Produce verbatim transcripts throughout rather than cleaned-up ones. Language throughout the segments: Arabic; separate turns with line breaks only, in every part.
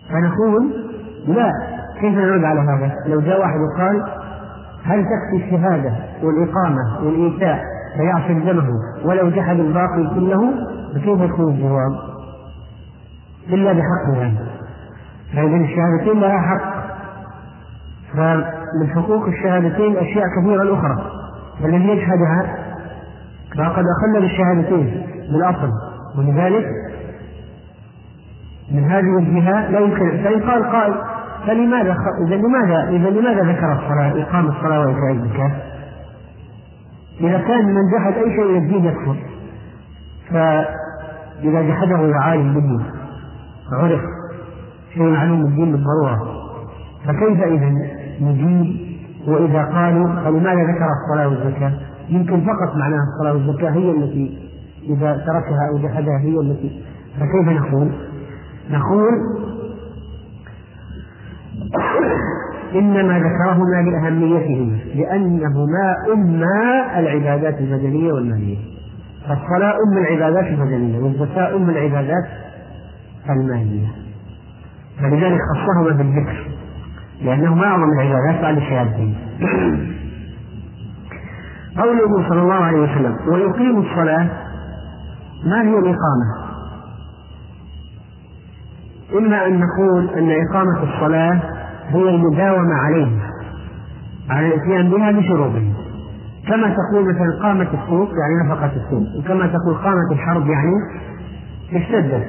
فنقول لا، كيف نرد على هذا؟ لو جاء واحد وقال هل تكفي الشهادة والإقامة والإيتاء فيعصم دمه ولو جحد الباقي كله؟ فكيف يكون الجواب؟ إلا بحقها. فإذا الشهادتين لها حق، فمن حقوق الشهادتين أشياء كثيرة أخرى، والذي يجحدها فقد أخل بالشهادتين بالأصل، ولذلك من هذه الجهة لا يمكن. فإن قال قائل فلماذا إذا لماذا إذا لماذا ذكر الصلاة إقام الصلاة وإيتاء الزكاة؟ إذا كان من جحد أي شيء يزيد يكفر، فإذا جحده عالم بالدين عرف شيء معلوم الدين بالضرورة، فكيف إذا نجيب؟ وإذا قالوا فلماذا ذكر الصلاة والزكاة؟ يمكن فقط معناها الصلاة والزكاة هي التي إذا تركها أو جحدها هي التي، فكيف نقول؟ نقول إنما ذكرهما لأهميتهما لأنهما أما العبادات البدنية والمالية، فالصلاة أم العبادات البدنية والزكاة أم العبادات المالية، فلذلك خصهما بالذكر لأنهما أعظم العبادات بعد الشهادتين. قوله صلى الله عليه وسلم ويقيم الصلاة، ما هي الإقامة؟ إما أن نقول أن إقامة الصلاة هي المداومة عليها على الإتيان بها بشروطها، كما تقول مثلا قامت السوق يعني نفقت السوق، وكما تقول قامت الحرب يعني اشتدت،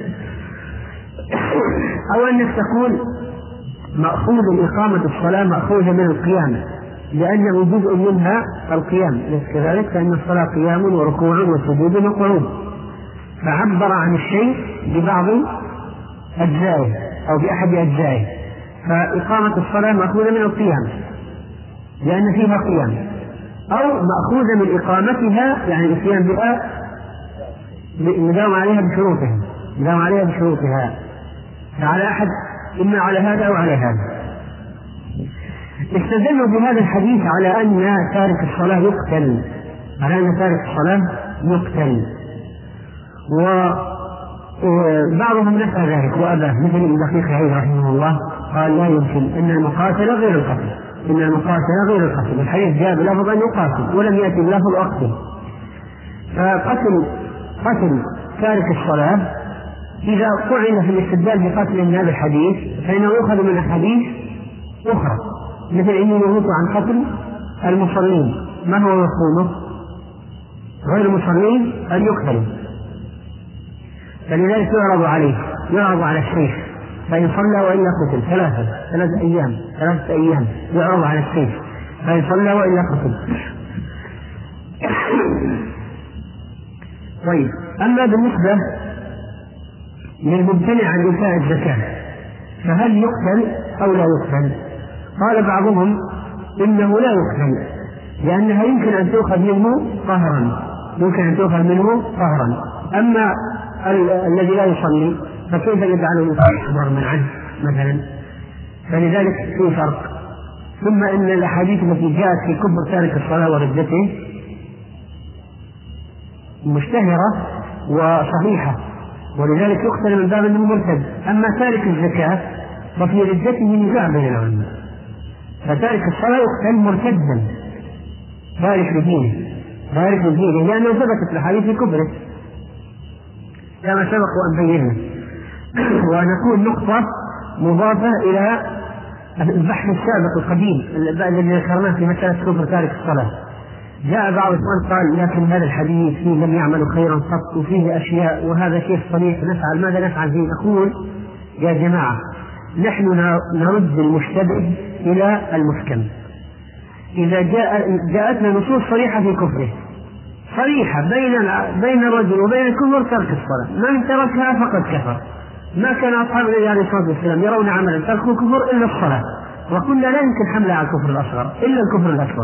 أو أنك تقول مأخوذ إقامة الصلاة مأخوذة من القيام لأنه جزء منها القيام، ليس كذلك؟ فإن الصلاة قيام وركوع وسجود وقعود، فعبر عن الشيء ببعض أجزائه أو بأحد أجزائه، فإقامة الصلاة مأخوذة من القيام لأن فيها قيام، أو مأخوذة من إقامتها يعني القيام بها مداوم عليها بشروطها مداوم عليها بشروطها فعلى أحد إما على هذا أو على هذا. استدلوا بهذا الحديث على أن تارك الصلاة يقتل على أن تارك الصلاة يقتل وبعضهم نفى ذلك وأباه، مثل ابن دقيق العيد رحمه الله قال لا يمكن أن المقاتل غير القتل، إن المقاتل غير القتل، الحديث جاء بلفظ أن يقاتل ولم يأتي بلفظ أقتل، فقتل قتل تارك الصلاة إذا قعن في الاستدلال بقتل من هذا الحديث فإنه يؤخذ من أحاديث أخرى، مثل إنه ينهى عن قتل المصلين، ما هو مفهومه؟ غير المصلين أن يقتلوا، فلذلك يعرض عليه يعرض على السيف، فإن صلى وإلا قتل ثلاثة ثلاثة أيام ثلاثة أيام يعرض على السيف، فإن صلى وإلا قتل. طيب، أما بالنسبة للممتنع عن إيتاء الزكاة فهل يقتل أو لا يقتل؟ قال بعضهم إنه لا يقتل لأنها يمكن أن تؤخذ منه قهرا يمكن أن تؤخذ منه قهرا أما الذي لا يصلي فكيف يجعله يكبر من عنه مثلا؟ فلذلك في فرق. ثم إن الأحاديث التي جاءت في كفر تارك الصلاة وردته مشتهرة وصحيحة، ولذلك يقتل من باب أنه مرتد. أما تارك الزكاة ففي ردته نزاع بين العلماء، فتارك الصلاة يقتل مرتدا تارك لدينه تارك لدينه لأنه ثبتت الأحاديث في كفره كما سبق وأن بينا. ونكون نقطة مضافة إلى البحث السابق القديم الذي ذكرناه في مسألة كفر تارك الصلاة. جاء بعض الإخوان قال لكن هذا الحديث فيه لم يعملوا خيرا قط وفيه أشياء وهذا كيف صريح نفعل ماذا نفعل فيه؟ نقول يا جماعة نحن نرد المشتبه إلى المحكم. إذا جاء جاءتنا نصوص صريحة في كفره صريحة بين بين الرجل وبين الكفر ترك الصلاة، من تركها فقد كفر. ما كان أصحاب النبي عليه الصلاة والسلام يرون عملا تركوا كفر إلا الصلاة، وقلنا لا يمكن حملها على الكفر الأصغر إلا الكفر الأكبر.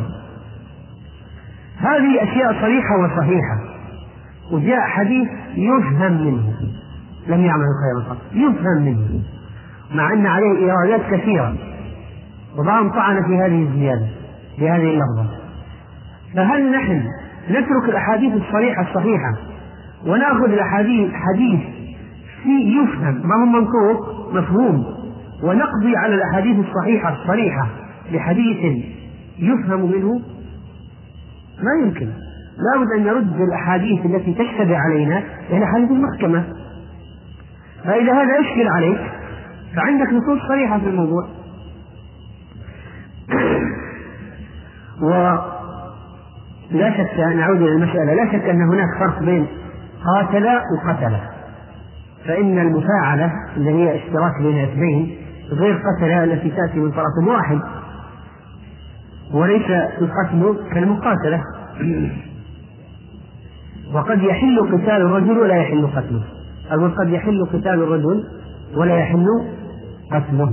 هذه أشياء صريحة وصحيحة، وجاء حديث يفهم منه لم يعملوا خيرا قط يفهم منه مع أن عليه إرادات كثيرة وبعضهم طعن في هذه الزيادة في هذه اللفظة. فهل نحن نترك الأحاديث الصريحة الصحيحة ونأخذ الأحاديث حديث في يفهم ما هو منطوق مفهوم ونقضي على الأحاديث الصحيحة الصريحة بحديث يفهم منه ما يمكن. لا بد أن نرد الأحاديث التي تشتبه علينا إلى حديث المحكمة. فإذا هذا يشكل عليك فعندك نصوص صريحة في الموضوع. ولا شك، نعود إلى المسألة، لا شك أن هناك فرق بين قاتل وقتل. فإن المفاعلة اللي هي اشتراك بين اثنين غير قتلة التي تأتي من طرف واحد، وليس القتل كالمقاتلة. وقد يحل قتال الرجل ولا يحل قتله، أو قد يحل قتال الرجل ولا يحل قتله.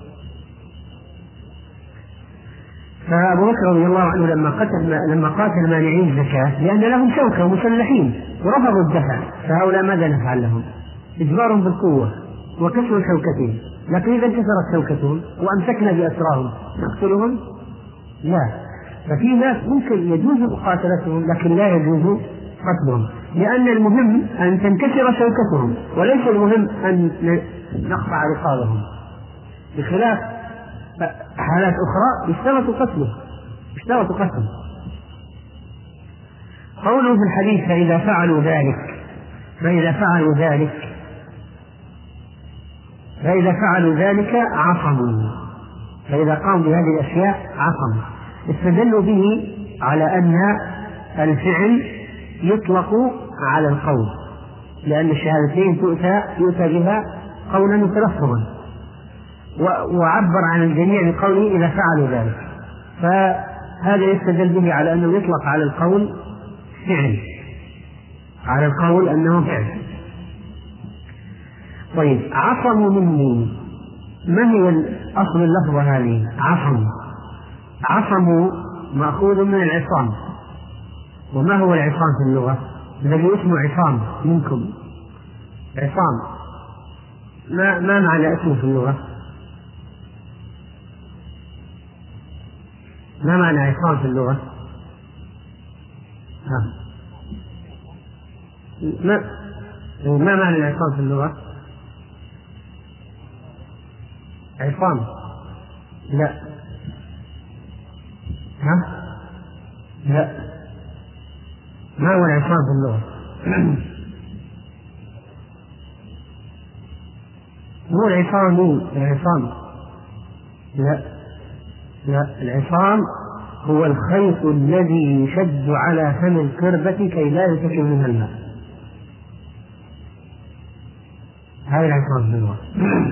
فأبو بكر رضي الله عنه لما قتل لما قاتل مانعين الزكاة لأن لهم شوكة ومسلحين ورفضوا الدفع، فهؤلاء ماذا نفعل لهم؟ إجبارهم بالقوة وكسر شوكتهم. لكن إذا انكسرت شوكتهم وأمسكنا بأسراهم نقتلهم؟ لا. ففي ناس ممكن يجوز مقاتلتهم لكن لا يجوز قتلهم، لأن المهم أن تنكسر شوكتهم وليس المهم أن نقطع رقابهم، بخلاف حالات أخرى يشترط قتله يشترط قتله. قوله في الحديث فإذا فعلوا ذلك فإذا فعلوا ذلك فإذا فعلوا ذلك عصموا، فإذا قاموا بهذه الأشياء عصموا. استدلوا به على أن الفعل يطلق على القول، لأن الشهادتين تؤتى يؤتى بها قولا وتلفظا، وعبر عن الجميع بقوله إذا فعلوا ذلك، فهذا يستدل به على أنه يطلق على القول فعل، على القول أنه فعل. طيب، عصموا مني، ما هي أصل اللفظة هذه؟ عصموا عصموا مأخوذ من العصام. وما هو العصام في اللغة؟ الذي اسمه عصام منكم، عصام ما, ما معنى اسمه في اللغة؟ ما معنى عصام في اللغة؟ ها. ما ما معنى العصام في اللغة؟ عصام لا ها لا ما هو العصام في اللغة؟ هو العصام مين؟ العصام لا لا العصام هو الخيط الذي يشد على فم القربة كي لا ينتشر منها الماء، هذا العصام في اللغة.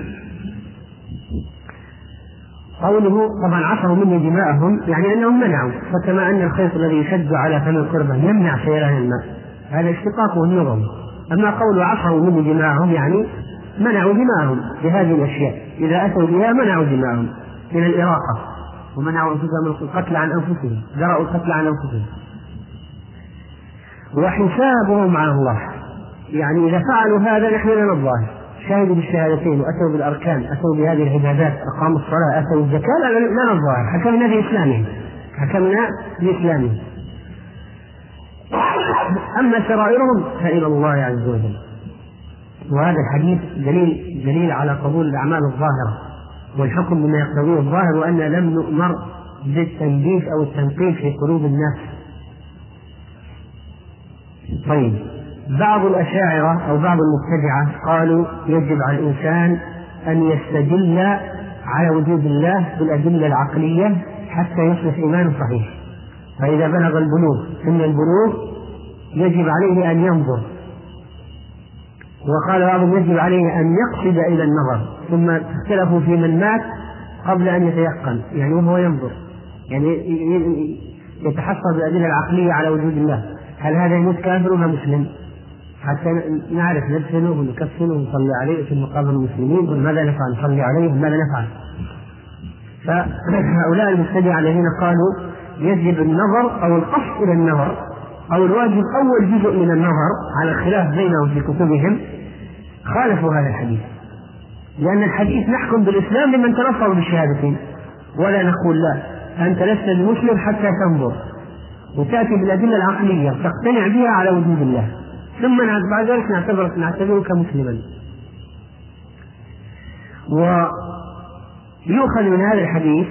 قوله طبعا عصروا مني دماءهم يعني أنهم منعوا، فكما أن الخيط الذي يشد على فم القربة يمنع سيلان الماء، هذا اشتقاقه النظري. أما قول عصروا مني دماءهم يعني منعوا دماءهم بهذه الأشياء، إذا أتوا بها منعوا دماءهم من الإراقة، ومنعوا أنفسهم القتل عن أنفسهم، جرأوا القتل عن أنفسهم. وحسابهم على الله، يعني إذا فعلوا هذا نحن لنا الظاهر، شاهدوا بالشهادتين وأتوا بالأركان، أتوا بهذه العبادات، أقاموا الصلاة، أتوا الزكاة، لنا الظاهر، حكمنا بإسلامهم حكمنا بإسلامهم. أما سرائرهم فإلى الله عز وجل. وهذا الحديث دليل دليل على قبول الأعمال الظاهرة والحكم بما يقتضيه الظاهر، وأن لم نؤمر بالتنبيه أو التنقيب في قلوب الناس. طيب، بعض الأشاعرة أو بعض المبتدعة قالوا يجب على الإنسان أن يستدل على وجود الله بالأدلة العقلية حتى يصبح إيمانه صحيح، فإذا بلغ البلوغ سن البلوغ يجب عليه أن ينظر. وقال بعضهم يجب عليه أن يقصد إلى النظر، ثم اختلفوا في من مات قبل أن يتيقن، يعني وهو ينظر، يعني يتحصل بالأدلة العقلية على وجود الله. هل هذا يموت كافر ولا مسلم؟ حتى نعرف ندفنه ونكفنه ونصلي عليه في مقابر المسلمين، وماذا نفعل؟ نصلي عليه وماذا نفعل؟ فهؤلاء المبتدعة الذين قالوا يجب النظر أو القصد إلى النظر أو الواجب أول جزء من النظر على الخلاف بينهم في كتبهم، خالفوا هذا الحديث، لأن الحديث نحكم بالإسلام لمن تلفظ بالشهادتين، ولا نقول لا أنت لست بمسلم حتى تنظر وتأتي بالأدلة العقلية تقتنع بها على وجود الله، ثم بعد ذلك نعتبرك نعتبرك مسلما. يؤخذ من هذا الحديث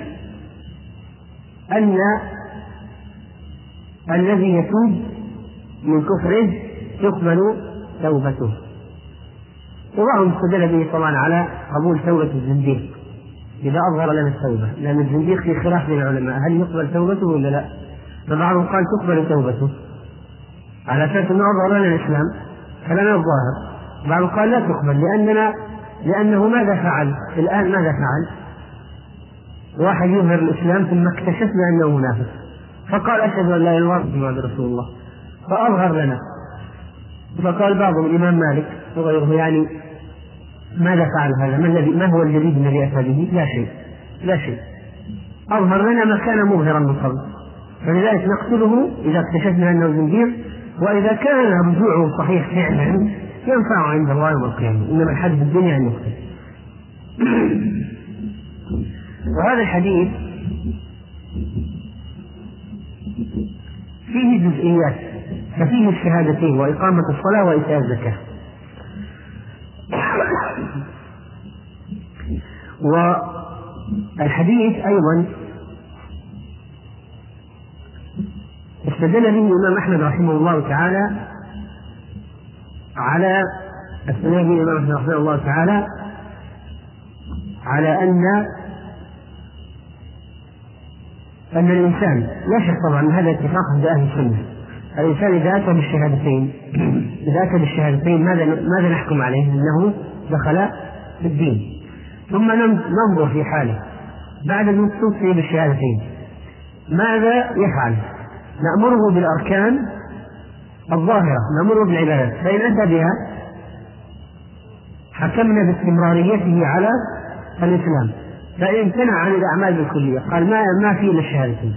أن الذي يتوب من كفره تقبل توبته، وبعضهم استدل به طبعا على قبول توبة الزنديق إذا أظهر لنا التوبة، لأن الزنديق في خلاف بين العلماء هل يقبل توبته ولا لا، فبعضهم قال تقبل توبته على أساس أنه أظهر لنا الإسلام فلنا الظاهر، بعضهم قال لا تقبل لأننا لأنه ماذا فعل الآن؟ ماذا فعل؟ واحد يظهر الإسلام ثم اكتشفنا أنه منافق فقال أشهد أن لا إله إلا الله محمد رسول الله فأظهر لنا، فقال بعضهم الإمام مالك وغيره يعني ماذا فعل هذا؟ ما الذي ما هو الجديد الذي أتى به؟ لا شيء لا شيء، أظهر لنا ما كان مظهرا من قبل، فلذلك نقتله إذا اكتشفنا أنه زنديق، وإذا كان رجوعه صحيح فعلا ينفع عند الله يوم القيامة، إنما الحد في الدنيا أن يقتل. وهذا الحديث فيه جزئيات، ففيه الشهادتين وإقامة الصلاة وإيتاء الزكاة. والحديث أيضا استدل به الإمام أحمد رحمه الله تعالى على استدل به الإمام أحمد رحمه الله تعالى على أن أن الإنسان لا شك طبعا هذا اتفاق عند أهل السنة، الإنسان إذا أتى بالشهادتين إذا أتى بالشهادتين ماذا ماذا نحكم عليه؟ أنه دخل في الدين، ثم ننظر في حاله بعد أن توفي بالشهادتين ماذا يفعل؟ نأمره بالأركان الظاهرة، نأمره بالعبادات، فإن أتى بها حكمنا باستمراريته على الإسلام، فإن امتنع عن الأعمال بالكلية قال ما ما في إلا الشهادتين،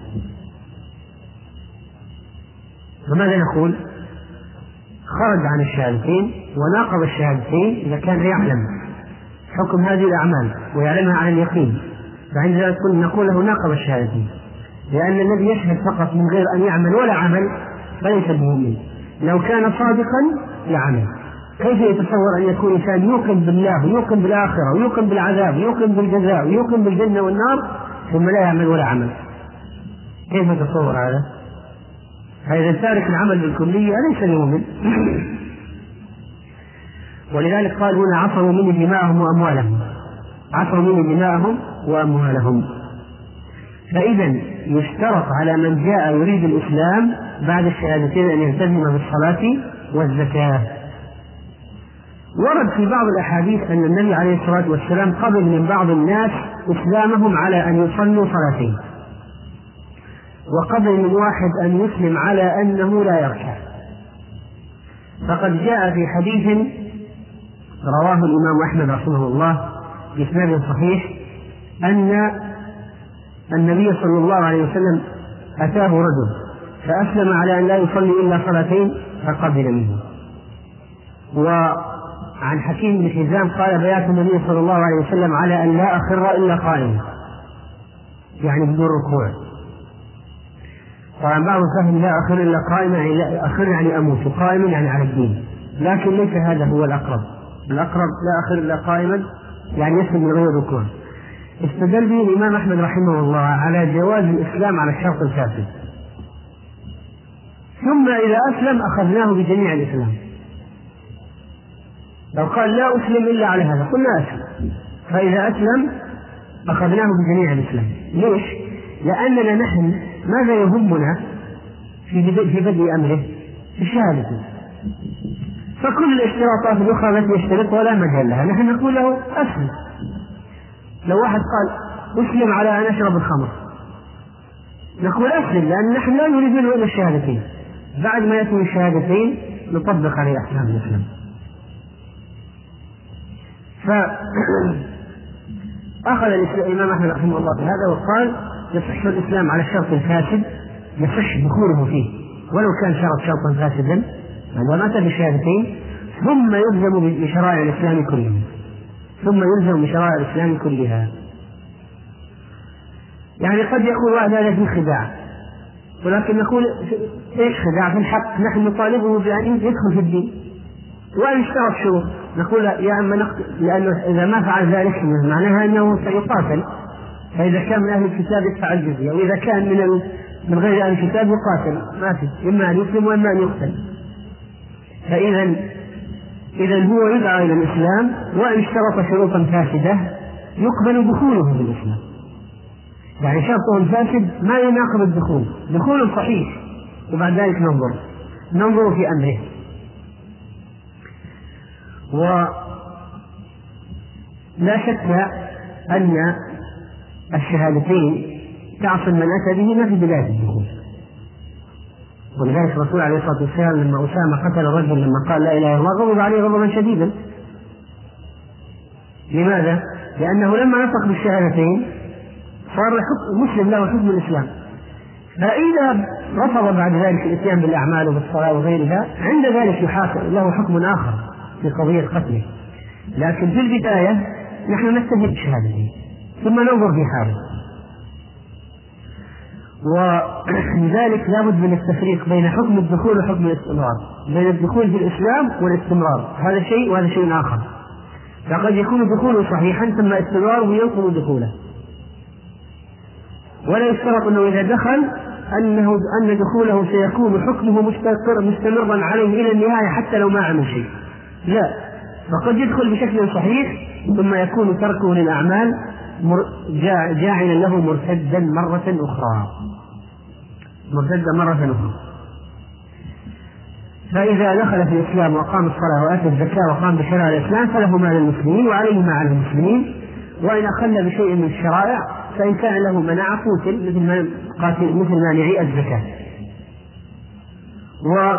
فماذا نقول؟ خرج عن الشهادتين وناقض الشهادتين إذا كان يعلم حكم هذه الأعمال ويعلمها عن اليقين، فعند ذلك نقول له ناقض الشهادتين، لأن الذي يشهد فقط من غير أن يعمل ولا عمل فليس بمؤمن، لو كان صادقا لعمل. كيف يتصور أن يكون إنسان يوقن بالله ويوقن بالآخرة ويوقن بالعذاب ويوقن بالجزاء ويوقن بالجنة والنار ثم لا يعمل ولا عمل؟ كيف يتصور هذا؟ هذا تارك العمل بالكلية ليس بمؤمن. ولذلك قال هنا عصموا مني دماءهم وأموالهم، عصموا مني دماءهم وأموالهم. فإذا يشترط على من جاء يريد الإسلام بعد الشهادتين أن يلتزم بالصلاة والزكاة. ورد في بعض الأحاديث أن النبي عليه الصلاة والسلام قبل من بعض الناس إسلامهم على أن يصلوا صلاتين، وقبل من واحد أن يسلم على أنه لا يركع. فقد جاء في حديث رواه الإمام أحمد رحمه الله بإسناد صحيح أن النبي صلى الله عليه وسلم أتاه رجل فأسلم على أن لا يصلي إلا صلاتين فقبل منه. وعن حكيم بن حزام قال بيات النبي صلى الله عليه وسلم على أن لا أخر إلا قائما، يعني بدون ركوع. طبعا بعض فهم لا أخر إلا قائما يعني لا أخر يعني أموت، قائما يعني على الدين، لكن ليس هذا هو الأقرب. الأقرب لا أخر إلا قائما يعني يسلم من غير ركوع. استدل به الإمام أحمد رحمه الله على جواز الإسلام على الشرط الفاسد، ثم إذا أسلم أخذناه بجميع الإسلام. لو قال لا أسلم إلا على هذا قلنا أسلم، فإذا أسلم أخذناه بجميع الإسلام. ليش؟ لأننا نحن ماذا يهمنا في بدء أمره؟ الشهادة، فكل الاشتراطات الأخرى التي يشترطها لا مجال لها، نحن نقول له أسلم. لو واحد قال أسلم على أن أشرب الخمر نقول أسلم، لأن نحن لا نريد منه إلا الشهادتين، بعد ما يأتي الشهادتين نطبق عليه أحكام الإسلام. فأخذ الإمام أحمد رحمه الله بهذا وقال يصح الإسلام على الشرط الفاسد، يصح دخوله فيه ولو كان شرط شرطا فاسدا ومات بالشهادتين، ثم يلزم بشرائع الإسلام كلها، ثم يلزم بشرائع الإسلام كلها. يعني قد يقول واحد هذا في خداع، ولكن نقول إيش خداع؟ في الحق نحن نطالبه بأن يدخل في الدين وأن يشترط شروط، نقول يا أما نقتل، لأنه إذا ما فعل ذلك معناها أنه سيقاتل فإذا كان من أهل الكتاب يدفع الجزية، وإذا كان من من غير أهل الكتاب يقاتل، ما في، إما أن يسلم وإما أن يقتل. فإذا إذا هو يدعى إلى الإسلام، وإن اشترط شروطا فاسدة يقبل دخوله في الإسلام. يعني شرطه الفاسد ما يناقض الدخول، دخول صحيح، وبعد ذلك ننظر ننظر في أمره. ولا شك أن الشهادتين تعصم من أتى بهما في بداية الدخول. ولذلك الرسول عليه الصلاة والسلام لما أسامة قتل الرجل لما قال لا إله إلا الله غضب عليه غضبا شديدا. لماذا؟ لأنه لما نطق بالشهادتين صار مسلم له حكم الإسلام. فإذا رفض بعد ذلك الإتيان بالأعمال وبالصلاة وغيرها، عند ذلك يحاكم له حكم آخر في قضية قتله. لكن في البداية نحن نكتفي بشهادته ثم ننظر في حاله. ولذلك لابد من التفريق بين حكم الدخول وحكم الاستمرار، بين الدخول في الإسلام والاستمرار، هذا شيء وهذا شيء آخر. فقد يكون دخوله صحيحا ثم استمراره ينقض دخوله. ولا يشترط أنه إذا دخل أنه أن دخوله سيكون حكمه مستقر مستمرا عليه إلى النهاية حتى لو ما عمل شيء، لا، فقد يدخل بشكل صحيح ثم يكون تركه للأعمال جاعلا له مرتدا مرة أخرى مرتدا مرة أخرى. فإذا دخل في الإسلام وقام الصلاة وآتى الزكاة وقام بشرائع الإسلام فله ما للمسلمين وعليه ما على المسلمين. وإن أخل بشيء من الشرائع فإن كان له مناعة قتل مثل ما قاتل مثل مانعي الزكاة. و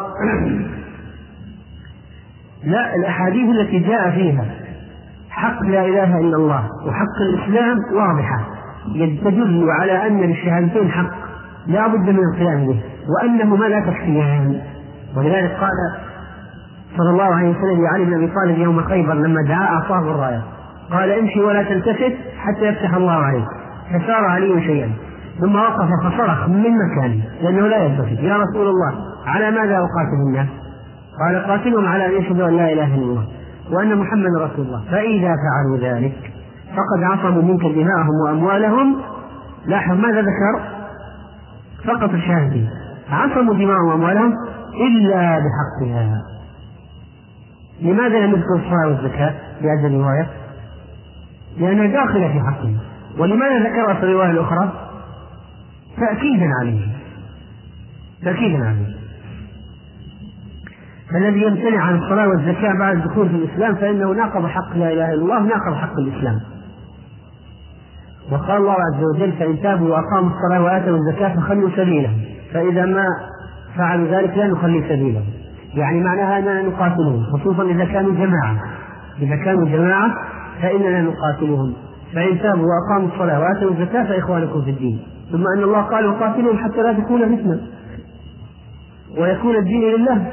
لا، الأحاديث التي جاء فيها حق لا إله إلا الله وحق الإسلام واضحة، تدل على أن للشهادتين حق لا بد من القيام به، وأنهما لا تكفيان. ولذلك قال صلى الله عليه وسلم لعلي بن أبي طالب يوم خيبر لما دعا أعطاه الراية قال امشي ولا تلتفت حتى يفتح الله عليك، فسار علي شيئا ثم وقف فصرخ من مكانه لأنه لا يلتفت، يا رسول الله على ماذا أقاتل الناس؟ قال قاتلهم على أن يشهدوا أن لا إله إلا الله وأن محمد رسول الله، فإذا فعلوا ذلك فقد عصموا منك دماءهم وأموالهم. لاحظ ماذا ذكر؟ فقط الشهادة، عصموا دماءهم وأموالهم إلا بحقها. لماذا لم يذكر الصلاة والزكاة في هذه الرواية؟ لأنها داخلة في حقها. ولماذا ذكرها في الرواية الأخرى؟ تأكيدا عليه تأكيدا عليه. فالذي يمتنع عن الصلاة والزكاة بعد الدخول في الإسلام فإنه ناقض حق لا إله إلا الله، ناقض حق الإسلام. وقال الله عز وجل فإن تابوا وأقاموا الصلاة وآتوا الزكاة فخلوا سبيلهم، فإذا ما فعلوا ذلك لا نخلي سبيلهم، يعني معناها أننا نقاتلهم، خصوصا إذا كانوا جماعة إذا كانوا جماعة فإننا نقاتلهم. فإن تابوا وأقاموا الصلاة وآتوا الزكاة فإخوانكم في الدين. ثم أن الله قال وقاتلهم حتى لا تكون فتنة ويكون الدين لله.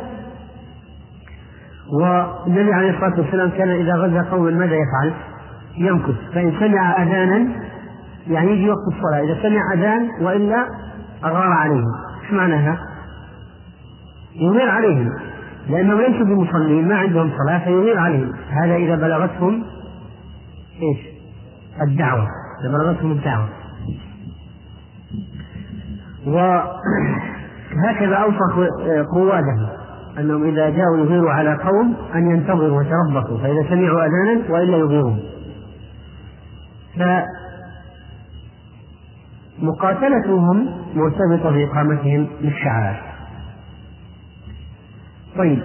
والنبي عليه الصلاة والسلام كان إذا غزا قوما ماذا يفعل؟ يمكث، فإن سمع أذانا يعني يجي وقت الصلاة، إذا سمع أذان وإلا أغار عليهم. إيش معناها؟ يغير عليهم لأنهم ليسوا بمصلين ما عندهم صلاة فيغير عليهم. هذا إذا بلغتهم إيش؟ الدعوة، إذا بلغتهم الدعوة. وهكذا أوصى قواده أنهم إذا جاءوا يغيروا على قوم أن ينتظروا ويتربصوا، فإذا سمعوا أذانا وإلا يغيرون. فمقاتلتهم مرتبطة بإقامتهم للشعائر. طيب،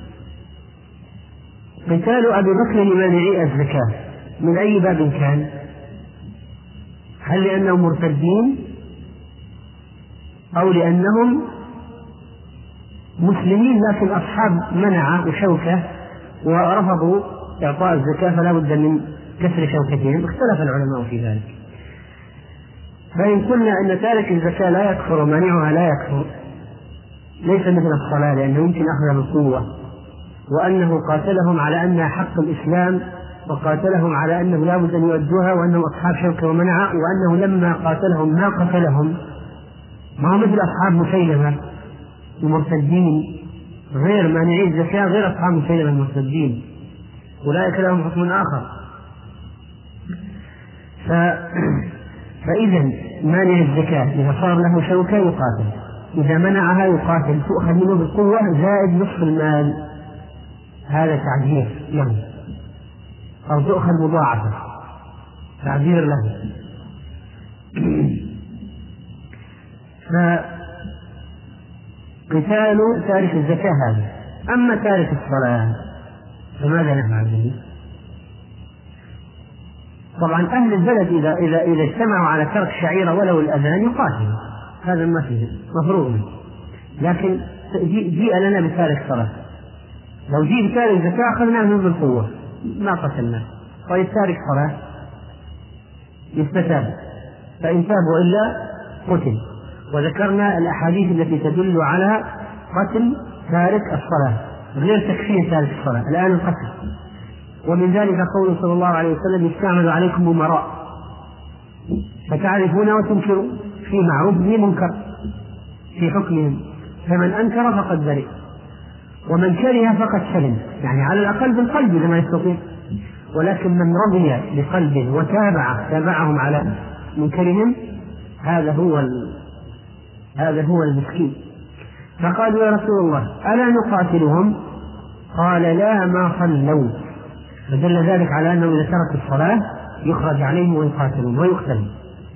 قتال أبي بكر لمانعي الزكاة من أي باب كان؟ هل لأنهم مرتدين أو لأنهم مسلمين لكن أصحاب منع وشوكة ورفضوا إعطاء الزكاة فلا بد من كسر شوكتهم؟ اختلف العلماء في ذلك. فإن قلنا أن تارك الزكاة لا يكفر ومانعها لا يكفر ليس مثل الصلاة لأنه يمكن أخذها بالقوة، وأنه قاتلهم على أنها حق الإسلام وقاتلهم على أنه لا بد أن يؤدوها وأنهم أصحاب شوكة ومنع، وأنه لما قاتلهم ما قتلهم، ما هو مثل أصحاب مسيلمة المرتدين غير مانعي الزكاة غير أصحاب مسيلمة المرتدين، أولئك لهم حكم آخر. ف... فإذا مانع الزكاة إذا صار له شوكة يقاتل، إذا منعها يقاتل، تؤخذ منه بالقوة زائد نصف المال، هذا تعذير له، أو تؤخذ مضاعفة تعذير له. فقتال تارك الزكاة هذا. أما تارك الصلاة فماذا نفعل به؟ طبعا أهل البلد إذا إذا إذا اجتمعوا على ترك شعيرة ولو الأذان يقاتلوا، هذا ما فيه مفروض. لكن جيء لنا بتارك صلاة، لو جيء بتارك زكاة أخذناه منه بالقوة ما قتلناه. طيب تارك صلاة يستتاب، فإن تاب وإلا قتل. وذكرنا الأحاديث التي تدل على قتل تارك الصلاة غير تكفير تارك الصلاة، الآن القتل. ومن ذلك قوله صلى الله عليه وسلم: يستعمل عليكم أمراء فتعرفون وتنكرون في معروف في منكر في حكمهم، فمن أنكر فقد برئ ومن كره فقد سلم، يعني على الأقل بالقلب لما يستطيع. ولكن من رضي بقلبه وتابع تابعهم على منكرهم هذا هو هذا هو المسكين. فقالوا: يا رسول الله ألا نقاتلهم؟ قال: لا ما صلوا. فدل ذلك على أنه إذا ترك الصلاة يخرج عليهم ويقاتلون ويقتلون.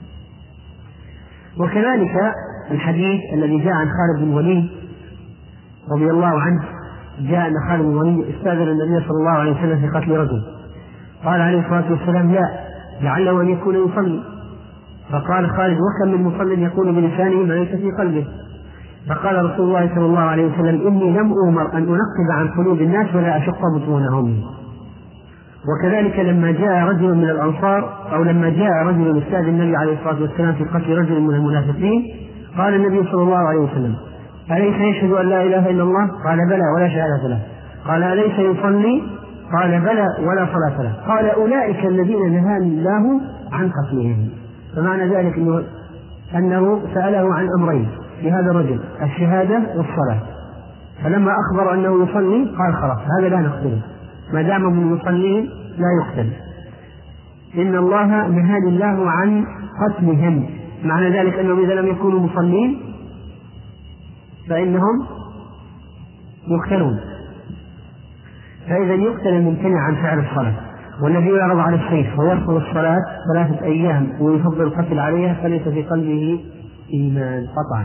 وكذلك الحديث الذي جاء عن خالد بن الوليد رضي الله عنه، جاء أن خالد بن الوليد استأذن النبي صلى الله عليه وسلم في قتل رجل، قال عليه الصلاة والسلام: لا، لعله أن يكون يصلي. فقال خالد: وكم من مصل يقول بلسانه ما ليس في قلبه. فقال رسول الله صلى الله عليه وسلم: إني لم أؤمر أن أنقب عن قلوب الناس ولا أشق بطونهم. وكذلك لما جاء رجل من الأنصار أو لما جاء رجل يستأذن النبي عليه الصلاة والسلام في قتل رجل من المنافقين، قال النبي صلى الله عليه وسلم: أليس يشهد أن لا إله إلا الله؟ قال: بلى ولا شهادة له. قال: أليس يصلي؟ قال: بلى ولا صلاة له. قال: أولئك الذين نهاني الله عن قتلهم. فمعنى ذلك أنه, أنه سأله عن أمرين لهذا الرجل: الشهادة والصلاة. فلما أخبر أنه يصلي قال: خلاص هذا لا نقتله، ما دام من يصلي لا يقتل. إن الله نهاني الله عن قتلهم، معنى ذلك أنهم إذا لم يكونوا مصلين فإنهم يقتلون. فإذا يقتل الممتنع عن فعل الصلاة، والذي يعرض على السيف ويرفض الصلاة ثلاثة أيام ويفضل القتل عليها فليس في قلبه إيمان قطعا.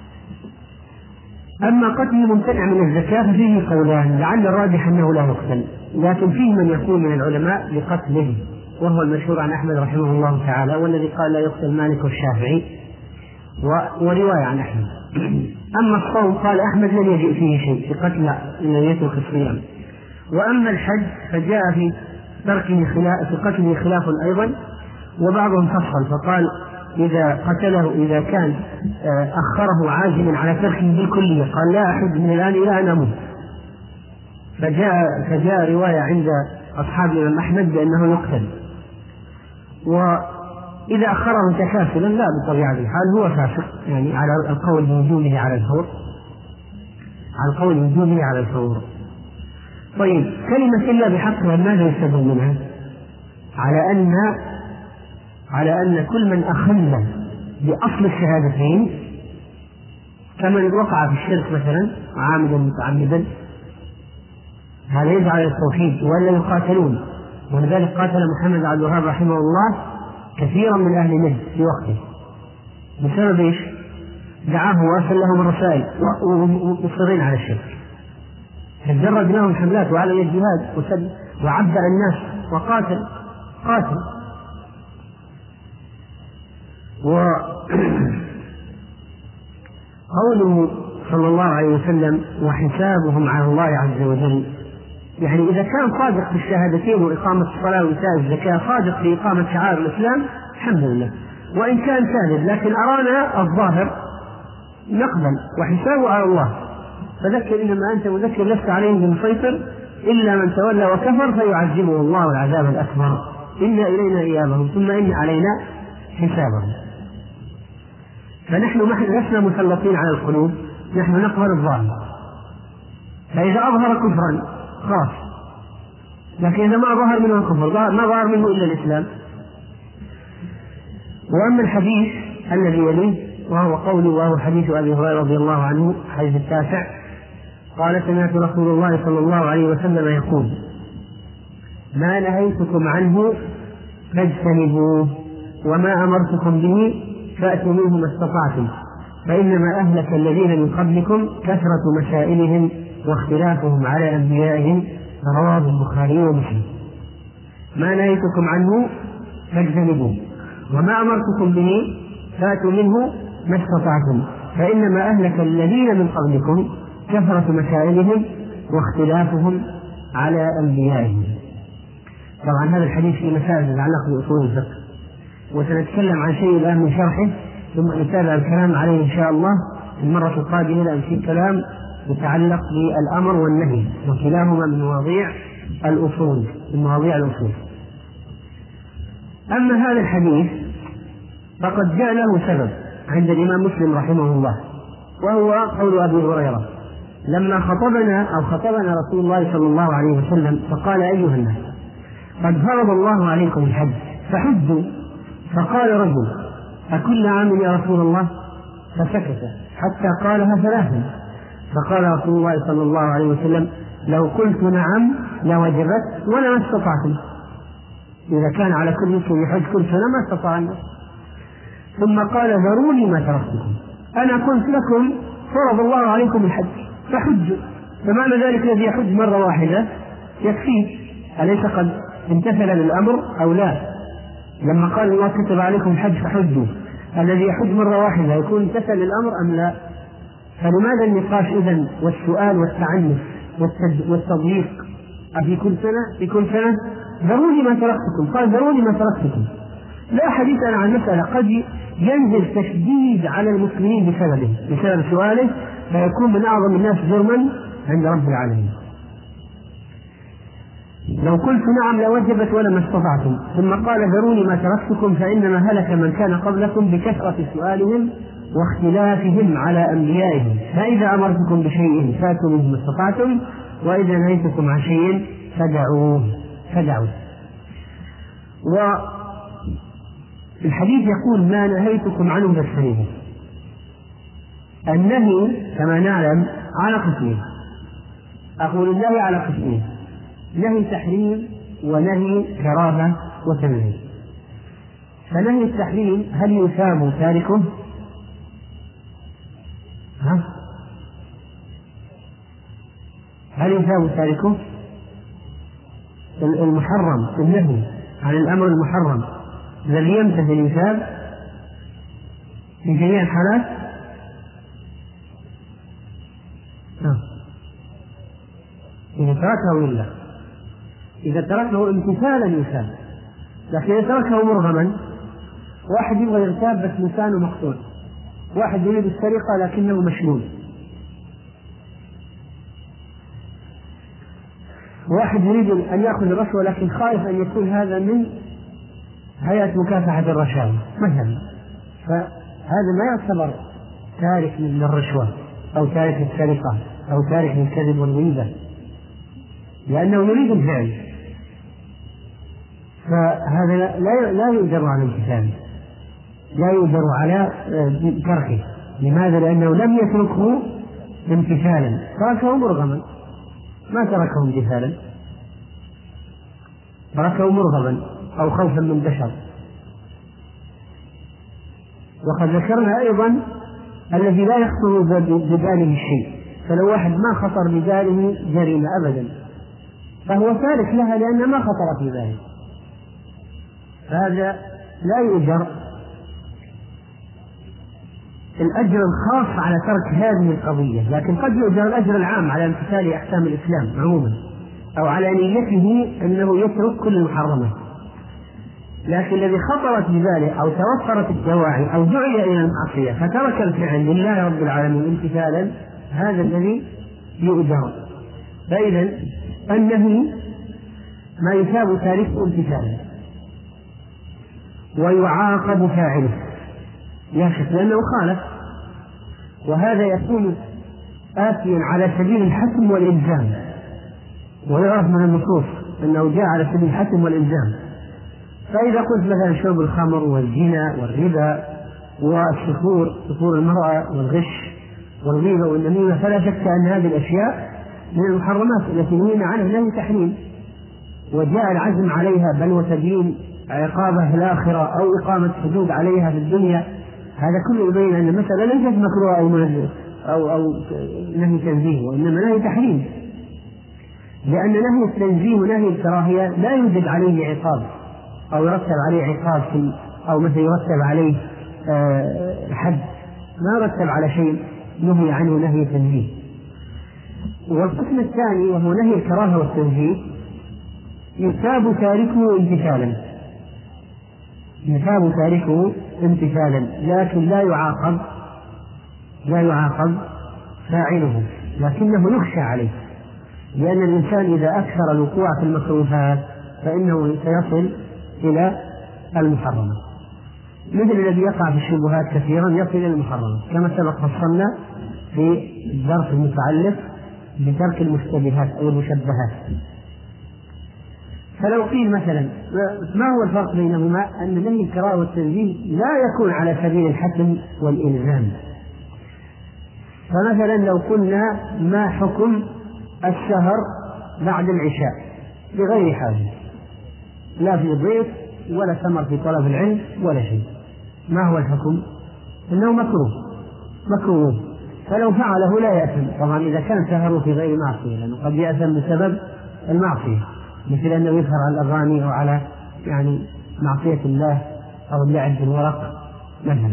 أما قتل الممتنع من الزكاة ففيه قولان، لعل الراجح أنه لا يقتل، لكن فيه من يكون من العلماء لقتله، وهو المشهور عن أحمد رحمه الله تعالى، والذي قال لا يقتل مالك والشافعي، ورواية عن أحمد. أما الصوم قال أحمد لم يجئ فيه شيء في قتل من يترك الصيام. وأما الحج فجاء في تركه خلاف في قتله خلاف أيضا، وبعضهم فصل فقال إذا قتله إذا كان أخره عازما على تركه بالكلية قال لا أحد من الآن إلى أن أموت. فجاء, فجاء رواية عند أصحاب الإمام أحمد بأنه يقتل. وإذا أخره تكاسلا لا بطبيعة الحال هو فاسق، يعني على القول بوجوده على الفور على القول بوجوده على الفور. طيب كلمة إلا بحقها ماذا يستدل منها؟ على أن على أن كل من أخل بأصل الشهادتين كمن وقع في الشرك مثلا عامدا متعمدا هذا يجعل التوحيد ولا يقاتلون. ولذلك قاتل محمد عبد الوهاب رحمه الله كثيرا من أهل نجد في وقته بسبب إيش؟ دعاه وأرسل لهم الرسائل ومصرين على الشرك، فجرد لهم حملات وعلى الجهاد وسد وعبأ الناس وقاتل قاتل. وقوله صلى الله عليه وسلم وحسابهم على الله عز وجل، يعني إذا كان صادق في الشهادتين وإقامة الصلاة وإيتاء الزكاة صادق في إقامة شعائر الإسلام الحمد لله، وإن كان كاذب لكن أرانا الظاهر نقبل وحسابه على الله. فذكر إنما أنت مذكر لست عليهم بمسيطر إلا من تولى وكفر فيعذبه الله العذاب الأكبر، إنا إلينا إيابهم ثم إن علينا حسابهم. فنحن لسنا مسلطين على القلوب، نحن نقبل الظاهر، فإذا أظهر كفرا خاص، لكن إذا ما ظهر منه الكفر ما ظهر منه إلا الإسلام. وأما الحديث الذي يليه وهو قوله وهو حديث أبي هريرة رضي الله عنه حديث التاسع قال سمعت رسول الله صلى الله عليه وسلم يقول ما نهيتكم عنه فاجتنبوه وما أمرتكم به فأتوا منه ما استطعتم فإنما أهلك الذين من قبلكم كثرة مسائلهم واختلافهم على أنبيائهم رواه البخاري ومسلم. ما نهيتكم عنه فاجتنبوه وما أمرتكم به فأتوا منه ما استطعتم فإنما أهلك الذين من قبلكم كثرة مسائلهم واختلافهم على أنبيائهم. طبعا هذا الحديث في مسائل تتعلق بأصول الفقه وسنتكلم عن شيء الآن من شرحه ثم نتابع الكلام عليه إن شاء الله المرة القادمة لأن في كلام يتعلق بالأمر والنهي وكلاهما من مواضيع الأصول من مواضيع الأصول. أما هذا الحديث فقد جاء له سبب عند الإمام مسلم رحمه الله وهو قول أبي هريرة لما خطبنا أو خطبنا رسول الله صلى الله عليه وسلم فقال أيها الناس قد فرض الله عليكم الحج فحجوا فقال رجل أكل عام يا رسول الله فسكت حتى قالها ثلاثا فقال رسول الله صلى الله عليه وسلم لو قلت نعم لوجبت ولا ما استطعتم إذا كان على كل مسلم يحج كل سنة ما استطعنا. ثم قال ذروني ما تركتكم أنا قلت لكم فرض الله عليكم الحج فحجوا فمعنى ذلك الذي يحج مرة واحدة يكفيه أليس قد امتثل للأمر أو لا؟ لما قال الله كتب عليكم الحج فحجوا الذي يحج مرة واحدة يكون امتثل للأمر أم لا؟ فلماذا النقاش إذن والسؤال والتعنف والتضييق في كل سنة في كل سنة ذروني ما تركتكم قال ذروني ما تركتكم لا حديث عن مسألة قد ينزل تشديد على المسلمين بسببه بسبب سؤاله فيكون من أعظم الناس جرما عند رب العالمين. لو قلت نعم لوجبت ولا ما استطعتم ثم قال ذروني ما تركتكم فإنما هلك من كان قبلكم بكثرة سؤالهم واختلافهم على أنبيائهم فإذا أمرتكم بشيء فاتوا منه ما استطعتم وإذا نهيتكم عن شيء فدعوه فدعوه. والحديث يقول ما نهيتكم عنه فاجتنبوه. النهي كما نعلم على قسمين أقول النهي على قسمين نهي تحريم ونهي كراهة وتنزيه. فنهي التحريم هل يثاب تاركه؟ ها؟ هل يثاب تاركه؟ المحرم النهي عن الأمر المحرم الذي يمتثل يثاب في جميع الحالات؟ إذا تركه ولا إذا تركه امتثالا يثاب لكن إذا تركه مرغما واحد يبغى يرتاب بس لسانه مقطوع واحد يريد السرقة لكنه مشلول واحد يريد أن يأخذ الرشوة لكن خايف أن يكون هذا من هيئة مكافحة الرشاوى مثلا فهذا ما يعتبر تارك من الرشوة أو تارك السرقة أو تارك الكذب والغيبة لأنه يريد الفعل فهذا لا لا يؤجر على امتثاله لا يؤجر على تركه. لماذا؟ لأنه لم يتركه امتثالا تركه مرغما ما تركه امتثالا تركه مرغما أو خوفا من بشر. وقد ذكرنا أيضا الذي لا يخطر بباله الشيء فلو واحد ما خطر بباله جريمة أبدا فهو تارك لها لأن ما خطر في باله فهذا لا يؤجر الأجر الخاص على ترك هذه القضية لكن قد يؤجر الأجر العام على امتثال أحكام الإسلام عموما أو على نيته أنه يترك كل المحرمات. لكن الذي خطرت بباله أو توفرت الدواعي أو دعي إلى المعصية فترك الفعل لله رب العالمين امتثالا هذا الذي يؤجر. فإذا النهي ما يثاب تاركه امتثالا ويعاقب فاعله لا شك لأنه خالف وهذا يكون آتيا على سبيل الحتم والإلزام ويعرف من النصوص أنه جاء على سبيل الحتم والإلزام فإذا قلت مثلا شرب الخمر والزنا والربا والسفور سفور المرأة والغش والغيبة والنميمة فلا شك أن هذه الأشياء من المحرمات التي نهينا عنها نهي تحريم، وجاء العزم عليها بل وتبيين عقابها في الآخرة أو إقامة حدود عليها في الدنيا. هذا كله يبين أن المسألة ليست مكروه أو أو أو نهي تنزيه، وإنما نهي تحريم، لأن نهي التنزيه ونهي الكراهية لا يوجد عليه عقاب أو يرتب عليه عقاب أو مثل يرتب عليه حد، ما يرتب على شيء نهي عنه نهي تنزيه. والقسم الثاني وهو نهي الكراهة والتنزيه يثاب تاركه امتثالا، يثاب تاركه امتثالا لكن لا يعاقب لا يعاقب فاعله، لكنه يخشى عليه، لأن الإنسان إذا أكثر الوقوع في المكروهات فإنه سيصل إلى المحرمة، مثل الذي يقع في الشبهات كثيرا يصل إلى المحرمة، كما سبق فصلنا في الدرس المتعلق بترك المشتبهات أو المشبهات. فلو قيل مثلا ما هو الفرق بينهما؟ أن نهي الكراهة والتنزيه لا يكون على سبيل الحتم والإلزام. فمثلا لو قلنا ما حكم السهر بعد العشاء بغير حاجة، لا في ضيف ولا ثمر في طلب العلم ولا شيء، ما هو الحكم؟ إنه مكروه مكروه فلو فعله لا يأثم. طبعا إذا كان سهره في غير معصية، لأنه قد يأثم بسبب المعصية، مثل أنه يسهر على الأغاني أو على يعني معصية الله أو اللعب بالورق مثلا.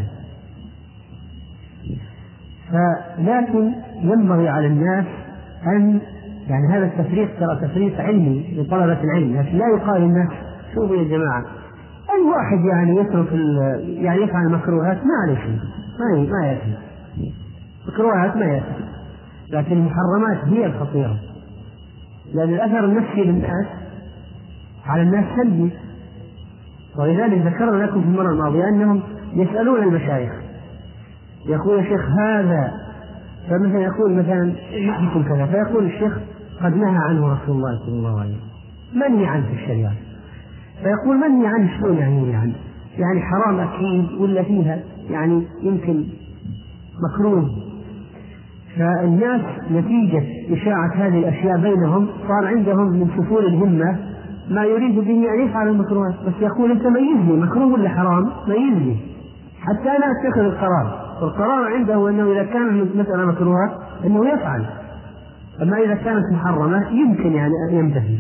فلكن ينبغي على الناس أن يعني هذا التفريق ترى تفريق علمي لطلبة العلم، لكن لا يقال للناس شوفوا يا جماعة أي واحد يعني يترك يعني يفعل مكروهات ما عليه شيء، ما ما يأثم، مكروهات ما يأثم، لكن المحرمات هي الخطيرة، لأن الأثر النفسي للناس على الناس سلبي. ولذلك ذكرنا لكم في المرة الماضية أنهم يسألون المشايخ يقول يا شيخ هذا، فمثلا يقول مثلا يحكم كذا، فيقول الشيخ قد نهى عنه رسول الله صلى الله عليه وسلم، منهي عنه في الشريعة، فيقول منهي عنه شو يعني عنه؟ يعني حرام أكيد ولا فيها يعني يمكن مكروه. فالناس نتيجة إشاعة هذه الأشياء بينهم صار عندهم من سفول الهمة ما يريد به أن يفعل المكروهات، بس يقول أنت ميزني مكروه ولا حرام، ميزني حتى أنا أتخذ القرار، والقرار عنده أنه إذا كان المسألة مكروهة أنه يفعل، أما إذا كانت محرمة يمكن يعني أن يمتثل.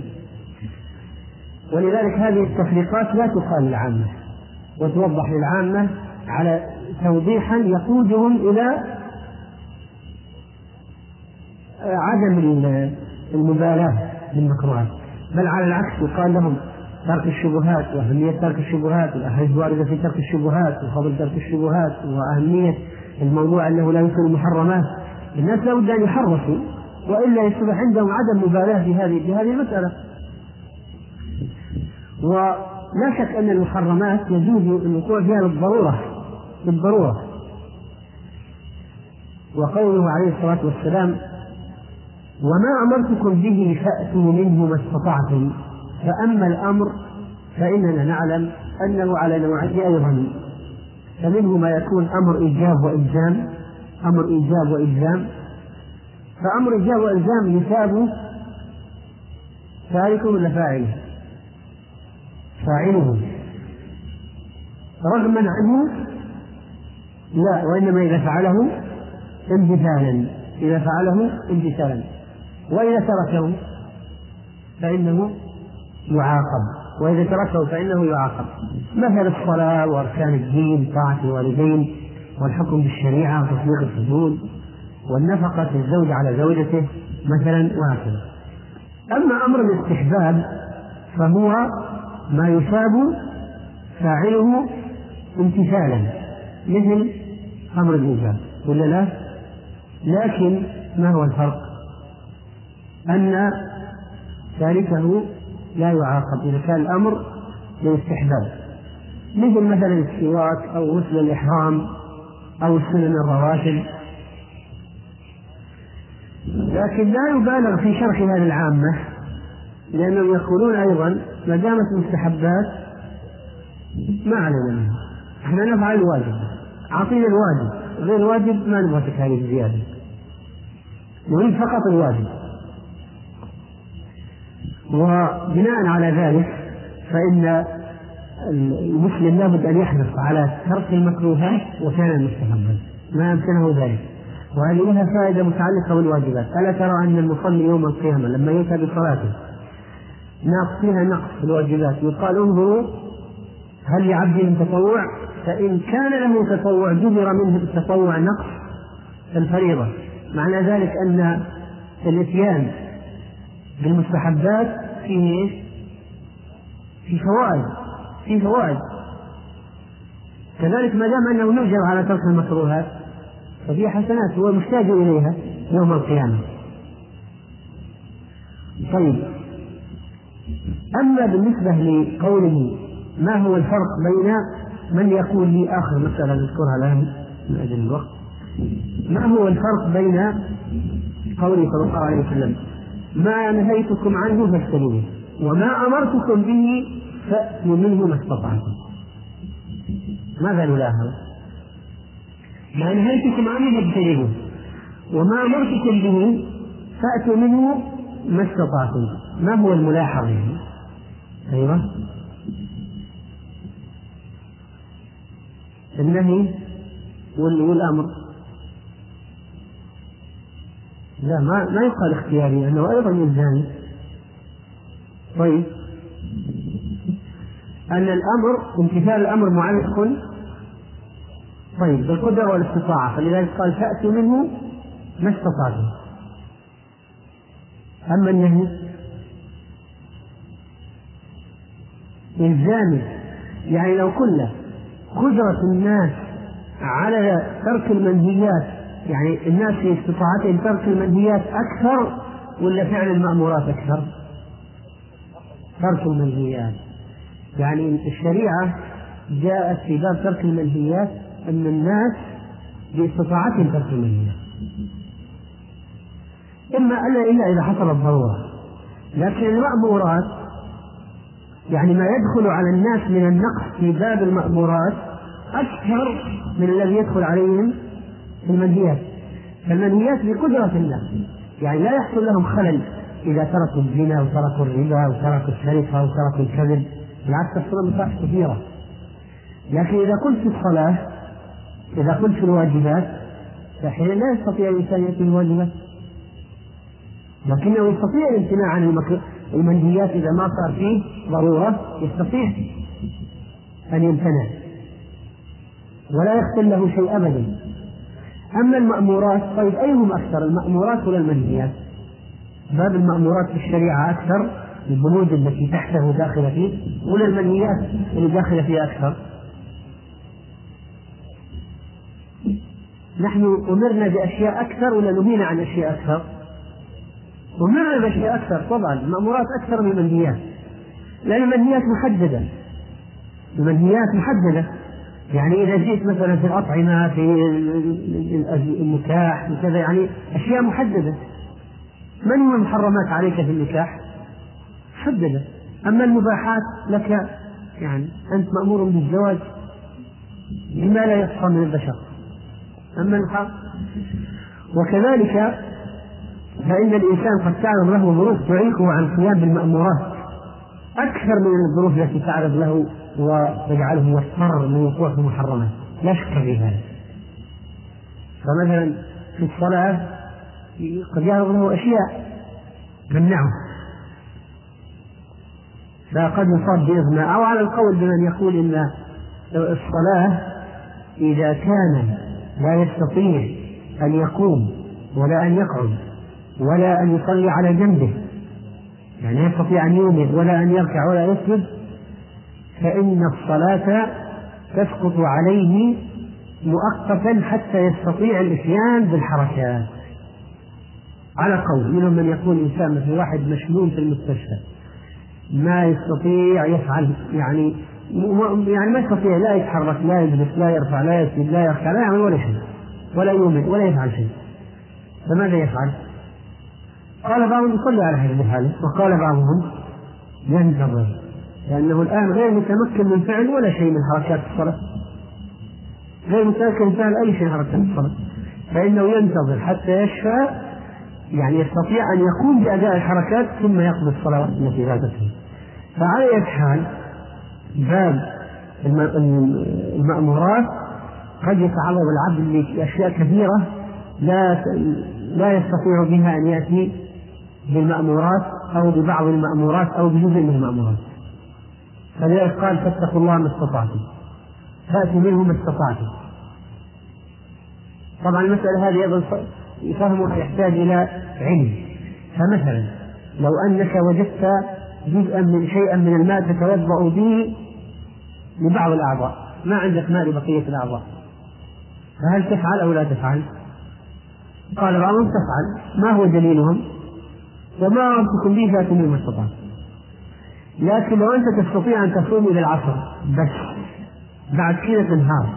ولذلك هذه التفريقات لا تقال للعامة وتوضح للعامة على توضيحا يقودهم إلى عدم المبالاة بالمكروهات، بل على العكس يقال لهم ترك الشبهات وأهمية ترك الشبهات والأحاديث الواردة في ترك الشبهات وفضل ترك الشبهات وأهمية الموضوع أنه لا يكون المحرمات. الناس لا بد أن يحرصوا وإلا يصبح عندهم عدم مبالاة في هذه في هذه المسألة. ولا شك أن المحرمات يجوز الوقوع فيها بالضرورة بالضرورة وقوله عليه الصلاة والسلام وما أمرتكم به فأتوا منه ما استطعتم، فأما الأمر فإننا نعلم أنه على نوعين أيضا، فمنه ما يكون أمر إيجاب وإلزام أمر إيجاب وإلزام فأمر إيجاب وإلزام يثاب تاركه ولا فاعله فاعله رغما عنه لا، وإنما إذا فعله امتثالا إذا فعله امتثالا وإذا تركه فإنه يعاقب وإذا تركه فإنه يعاقب. مثل الصلاة وأركان الدين طاعة الوالدين والحكم بالشريعة وتطبيق الحدود والنفقة الزوج على زوجته مثلا وهكذا. أما أمر الاستحباب فهو ما يثاب فاعله امتثالا مثل أمر الإيجاب ولا لا؟ لكن ما هو الفرق؟ أن تاركه لا يعاقب إذا كان الأمر للاستحباب، مثل مثلا السواك أو غسل الإحرام أو السنن الرواتب، لكن لا يبالغ في شرحها للعامة، لأنهم يقولون أيضا ما دامت مستحبات ما علينا منه، احنا نفعل الواجب، أعطينا الواجب، غير الواجب ما نبغى تكاليف زيادة، نريد فقط الواجب. وبناء على ذلك فإن المسلم لابد أن يحرص على ترك المكروهات وفعل المستحبات ما أمكنه ذلك. وهذه لها فائدة متعلقة بالواجبات. ألا ترى أن المصلي يوم القيامة لما يؤتى بصلاته ناقص فيها نقص في الواجبات يقال انظروا هل لعبد من تطوع، فإن كان له تطوع جبر منه بالتطوع نقص الفريضة. معنى ذلك أن الاتيان بالمستحبات فيه في فوائد في فوائد كذلك ما دام أنه يؤجر على ترك المكروهات ففي حسنات هو محتاج إليها يوم القيامة. طيب، أما بالنسبة لقوله ما هو الفرق بين من يقول لي آخر مسألة نذكرها الآن من أجل الوقت، ما هو الفرق بين قوله صلى الله عليه وسلم ما نهيتكم عنه فاجتنبوه وما أمرتكم به فأتوا منه ما استطعتم؟ ماذا نلاحظ؟ ما نهيتكم عنه فاجتنبوه وما أمرتكم به فأتوا منه ما استطعتم. ما هو الملاحظ يعني؟ أيوة، النهي والأمر لا ما ما يقال اختياري لأنه أيضا إلزامي. طيب، أن الأمر امتثال الأمر معلق طيب بالقدرة والاستطاعة، فلذلك قال فأتوا منه ما استطعتم. أما النهي إلزامي، يعني لو قلنا قدرة الناس على ترك المنهيات، يعني الناس في استطاعتهم ترك المنهيات أكثر ولا فعل المأمورات أكثر؟ ترك المنهيات، يعني الشريعة جاءت في باب ترك المنهيات أن الناس باستطاعتهم ترك المنهيات، إما ألا إلا إذا حصلت ضرورة، لكن المأمورات يعني ما يدخل على الناس من النقص في باب المأمورات أكثر من الذي يدخل عليهم في المنهيات. فالمنهيات بقدرة الله، يعني لا يحصل لهم خلل إذا تركوا الزنا وتركوا الربا وتركوا السرقة وتركوا الكذب، بالعكس تحصل مصالح كثيرة. لكن إذا كنت في الصلاة، إذا كنت في الواجبات، فحين لا يستطيع الإنسان يأتي الواجبات، لكنه يستطيع الامتناع عن المنهيات إذا ما صار فيه ضرورة، يستطيع أن يمتنع ولا يحصل له شيء أبدا. أما المأمورات طيب أيهم أكثر، المأمورات ولا المنهيات؟ باب المأمورات في الشريعة أكثر، البنود التي تحته داخلة فيه، ولا المنهيات اللي داخلة فيها أكثر؟ نحن أمرنا بأشياء أكثر ولا نهينا عن أشياء أكثر؟ أمرنا بأشياء أكثر طبعا، المأمورات أكثر من المنهيات، لأن المنهيات محددة، المنهيات محددة. يعني إذا جئت مثلا في الأطعمة في النكاح وكذا، يعني أشياء محددة. من هو المحرمات عليك في النكاح؟ محددة. أما المباحات لك، يعني أنت مأمور بالزواج بما لا يصح من البشر. أما الحق وكذلك فإن الإنسان قد تعرض له ظروف تعيقه عن القيام بالمأمورات أكثر من الظروف التي تعرض له وتجعله يضطر من وقوع في المحرمات، لا شك في ذلك. فمثلا في الصلاة قد يعرض له أشياء تمنعه، فقد يصاب بإغماء، أو على القول بمن يقول إن الصلاة إذا كان لا يستطيع أن يقوم ولا أن يقعد ولا أن يصلي على جنبه، يعني يستطيع أن يومئ ولا أن يركع ولا يسجد، فإن الصلاة تسقط عليه مؤقتا حتى يستطيع الإتيان بالحركات. على قول منهم من يكون إنسان مثل واحد مشلول في المستشفى ما يستطيع يفعل، يعني يعني ما يستطيع لا يتحرك لا يجلس لا يرفع لا يسجد لا يركع لا يعمل ولا شيء ولا يومئ ولا يفعل شيء، فماذا يفعل؟ قال بعضهم يصلي على هذه الحالة، وقال بعضهم ينتظر لأنه الآن غير متمكن من فعل ولا شيء من حركات الصلاة، غير متمكن من فعل أي شيء من حركات الصلاة، فإنه ينتظر حتى يشفى، يعني يستطيع أن يقوم بأداء الحركات ثم يقضي الصلوات التي فاتته. فعلى أي حال باب المأمورات قد يتعرض العبد لأشياء كثيرة لا لا يستطيع بها أن يأتي بالمأمورات أو ببعض المأمورات أو بجزء من المأمورات، فلذلك قال فاتقوا الله ما استطعتم، فأتوا منه ما استطعتم. طبعا المسألة هذه أيضا فهمها يحتاج إلى علم. فمثلا لو أنك وجدت جزءا من شيئا من الماء تتوضأ به لبعض الأعضاء، ما عندك ماء لبقية الأعضاء، فهل تفعل أو لا تفعل؟ قال بعضهم تفعل. ما هو دليلهم؟ وما أمرتكم به فأتوا منه ما استطعتم. لكن لو أنت تستطيع أن تصوم إلى العصر بس بعد كده تنهار،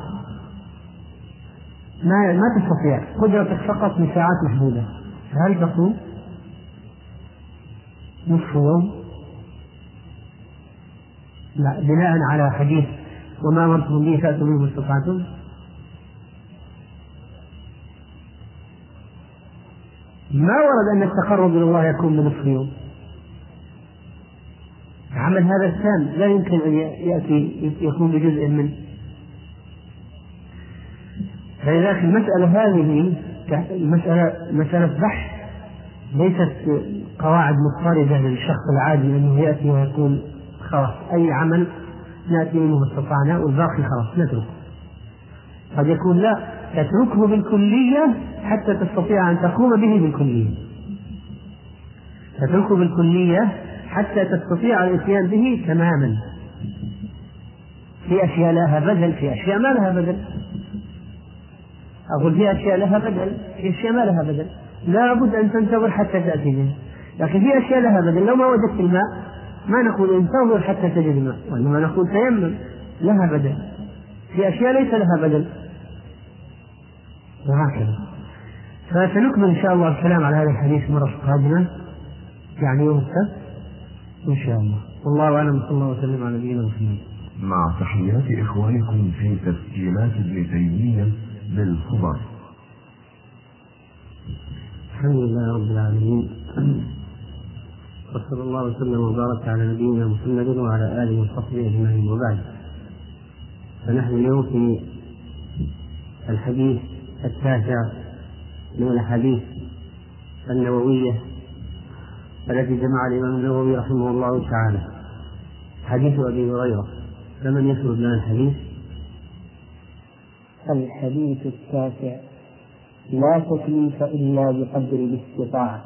ما ما تستطيع، قدرتك فقط لساعات محدودة، فهل تصوم نصف يوم؟ لا، بناء على حديث وما أمرتكم به فأتوا منه ما استطعتم. ما ورد أن التقرب إلى الله يكون بنصف يوم. عمل هذا الثاني لا يمكن أن يأتي يكون بجزء منه. فلذلك المسألة هذه مسألة مسألة بحث، ليست قواعد مضطردة للشخص العادي أنه يأتي ويقول خلاص أي عمل نأتي منه ما استطعنا والباقي خلاص نتركه. قد يكون لا، تتركه بالكلية حتى تستطيع أن تقوم به بالكلية، تتركه بالكلية حتى تستطيع الاتيان به تماما. في أشياء لها بدل، في أشياء ما لها بدل. أقول في أشياء لها بدل، في أشياء ما لها بدل، لا بد أن تنتظر حتى تأتي به. لكن في أشياء لها بدل، لو ما وجدت الماء ما نقول انتظر حتى تجد الماء، وإنما نقول تيمم، لها بدل. في أشياء ليس لها بدل، وهكذا. فسنكمل إن شاء الله الكلام على هذا الحديث مرة قادمة، يعني يوم السبت إن شاء الله. والله أعلم، صلى الله وسلم على نبينا محمد.
مع تحيات إخوانكم في تسجيلات ابن تيمية بالخبر.
الحمد لله رب العالمين، وصلى الله وسلم وبارك على نبينا محمد وعلى آله وصحبه أجمعين، وبعد. فنحن اليوم في الحديث التاسع من الأحاديث النووية التي جمع الإمام النووي رحمه الله تعالى، حديث أبي هريرة. فمن يسرد لنا الحديث؟
الحديث التاسع: لا تكليف إلا بقدر الاستطاعة.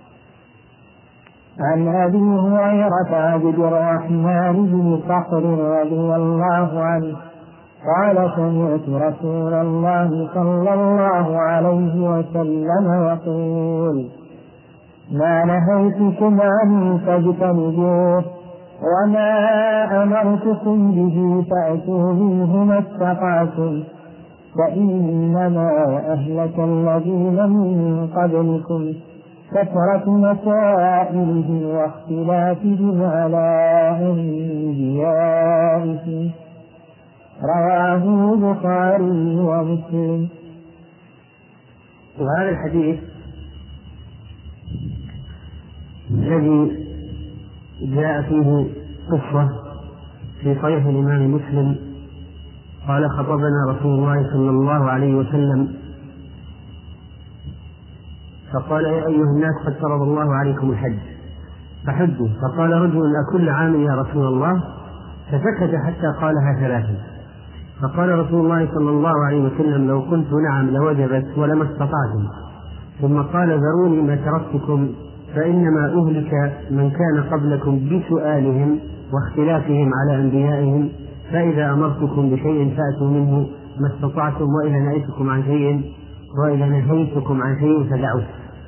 عن أبي هريرة عبد الرحمن بن صخر رضي الله عنه قال: سمعت رسول الله صلى الله عليه وسلم يقول: ما نهيتكم عنه فاجتنبوه، وما أمرتكم به فأتوا منه ما استطعتم، فإنما أهلك الذين من قبلكم كثرة مسائلهم واختلافهم على أنبيائهم. رواه البخاري ومسلم.
وهذا الحديث الذي جاء فيه قصة في صحيح الإمام مسلم قال: خطبنا رسول الله صلى الله عليه وسلم فقال: يا أيها الناس قد فرض الله عليكم الحج فحجوا. فقال رجل: أكل عام يا رسول الله؟ فسكت حتى قالها ثلاثا. فقال رسول الله صلى الله عليه وسلم: لو قلت نعم لوجبت ولما استطعتم. ثم قال: ذروني ما تركتكم، فإنما أهلك من كان قبلكم بسؤالهم واختلافهم على أنبيائهم، فإذا أمرتكم بشيء فأتوا منه ما استطعتم، وإذا نهيتكم عن شيء وإذا نهيتكم عن شيء فدعوه.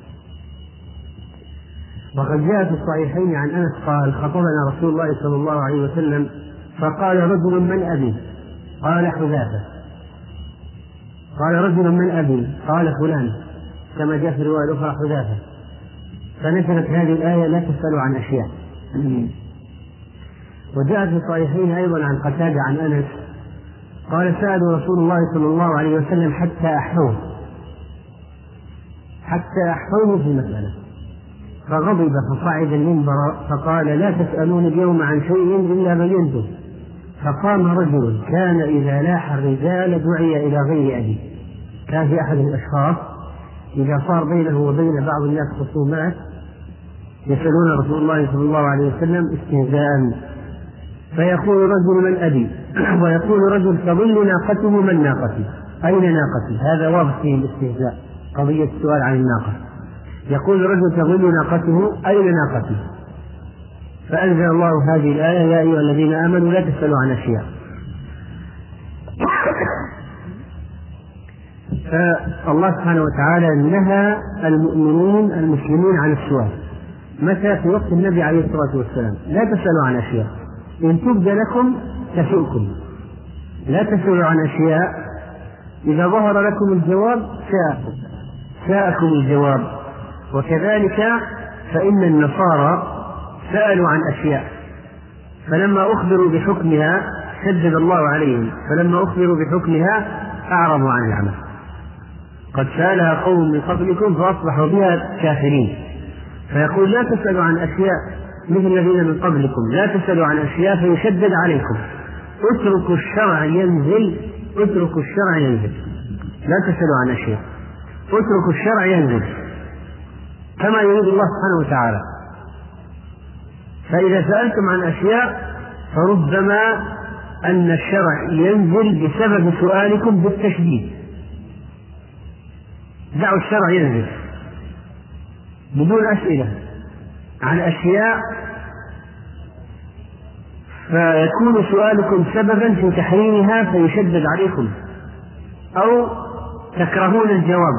وقد جاء في الصحيحين عن أنس قال: خطبنا رسول الله صلى الله عليه وسلم فقال رجل: من أبي؟ قال: حذافة. قال رجل: من أبي؟ قال: فلان، كما جاء في الرواية الأخرى حذافة. فنزلت هذه الآية: لا تسألوا عن أشياء. وجاء في الصحيحين أيضا عن قتادة عن أنس قال سألوا رسول الله صلى الله عليه وسلم حتى أحوه حتى أحوه في المسألة فغضب فصعد المنبر فقال لا تسألون اليوم عن شيء إلا بينته. فقام رجل كان إذا لاح الرجال دعي إلى غير أبيه. كان في أحد الأشخاص إذا صار بينه وبين بعض الناس خصومات يسألون رسول الله صلى الله عليه وسلم استهزاء، فيقول رجل من أبي ويقول رجل تظل ناقته من ناقتي أين ناقتي. هذا واضح فيه الاستهزاء قضية السؤال عن الناقة. يقول رجل تظل ناقته أين ناقتي. فأنزل الله هذه الآية يا أيها الذين آمنوا لا تسألوا عن أشياء. فالله سبحانه وتعالى نهى المؤمنين المسلمين عن السؤال. متى؟ في وقت النبي عليه الصلاة والسلام لا تسألوا عن أشياء إن تبد لكم تسؤكم. لا تسألوا عن أشياء إذا ظهر لكم الجواب ساءكم ساءكم الجواب. وكذلك فإن النصارى سألوا عن أشياء فلما أخبروا بحكمها شدد الله عليهم، فلما أخبروا بحكمها أعرضوا عن العمل. قد سألها قوم من قبلكم فأصبحوا بها كافرين. فيقول لا تسألوا عن أشياء مثل الذين من قبلكم لا تسألوا عن أشياء فيشدد عليكم. اتركوا الشرع ينزل اتركوا الشرع ينزل لا تسألوا عن أشياء اتركوا الشرع ينزل كما يريد الله سبحانه وتعالى. فإذا سألتم عن أشياء فربما أن الشرع ينزل بسبب سؤالكم بالتشديد. دعوا الشرع ينزل بدون أسئلة عن أشياء فيكون سؤالكم سببا في تحريمها فيشدد عليكم أو تكرهون الجواب.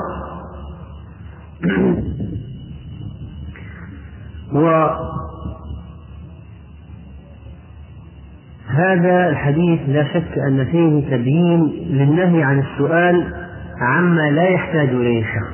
وهذا الحديث لا شك أن فيه تبيين للنهي عن السؤال عما لا يحتاج إليه الشخص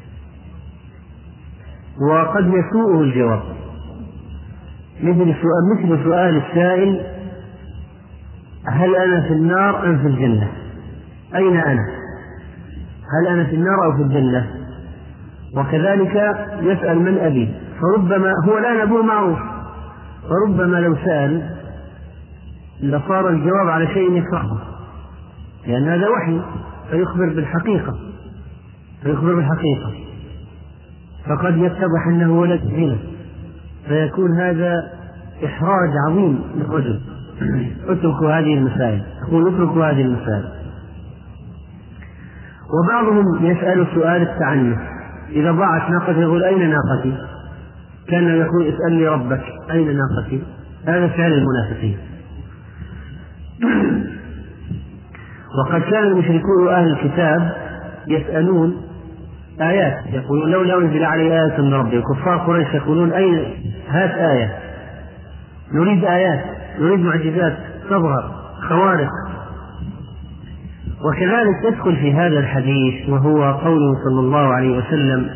وقد يسوءه الجواب. مثل سؤال, مثل سؤال السائل هل أنا في النار أم في الجنة؟ أين أنا؟ هل أنا في النار أو في الجنة؟ وكذلك يسأل من أبي فربما هو الآن أبوه معروف فربما لو سأل لصار الجواب على شيء يكرهه لأن هذا وحي فيخبر بالحقيقة فيخبر بالحقيقة فقد يتضح أنه ولد زنا فيكون هذا إحراج عظيم للرجل. اتركوا هذه المسائل يقول اتركوا هذه المسائل. وبعضهم يسأل سؤال التعنف إذا ضاعت ناقتي يقول أين ناقتي؟ كان يقول اسأل لي ربك أين ناقتي؟ هذا فعل المنافقين. وقد كان المشركون أهل الكتاب يسألون آيات يقولون لولا أنزل علي آية من ربي. كفار قريش يقولون أين هات آية نريد آيات نريد معجزات تظهر خوارق. وكذلك يدخل في هذا الحديث وهو قوله صلى الله عليه وسلم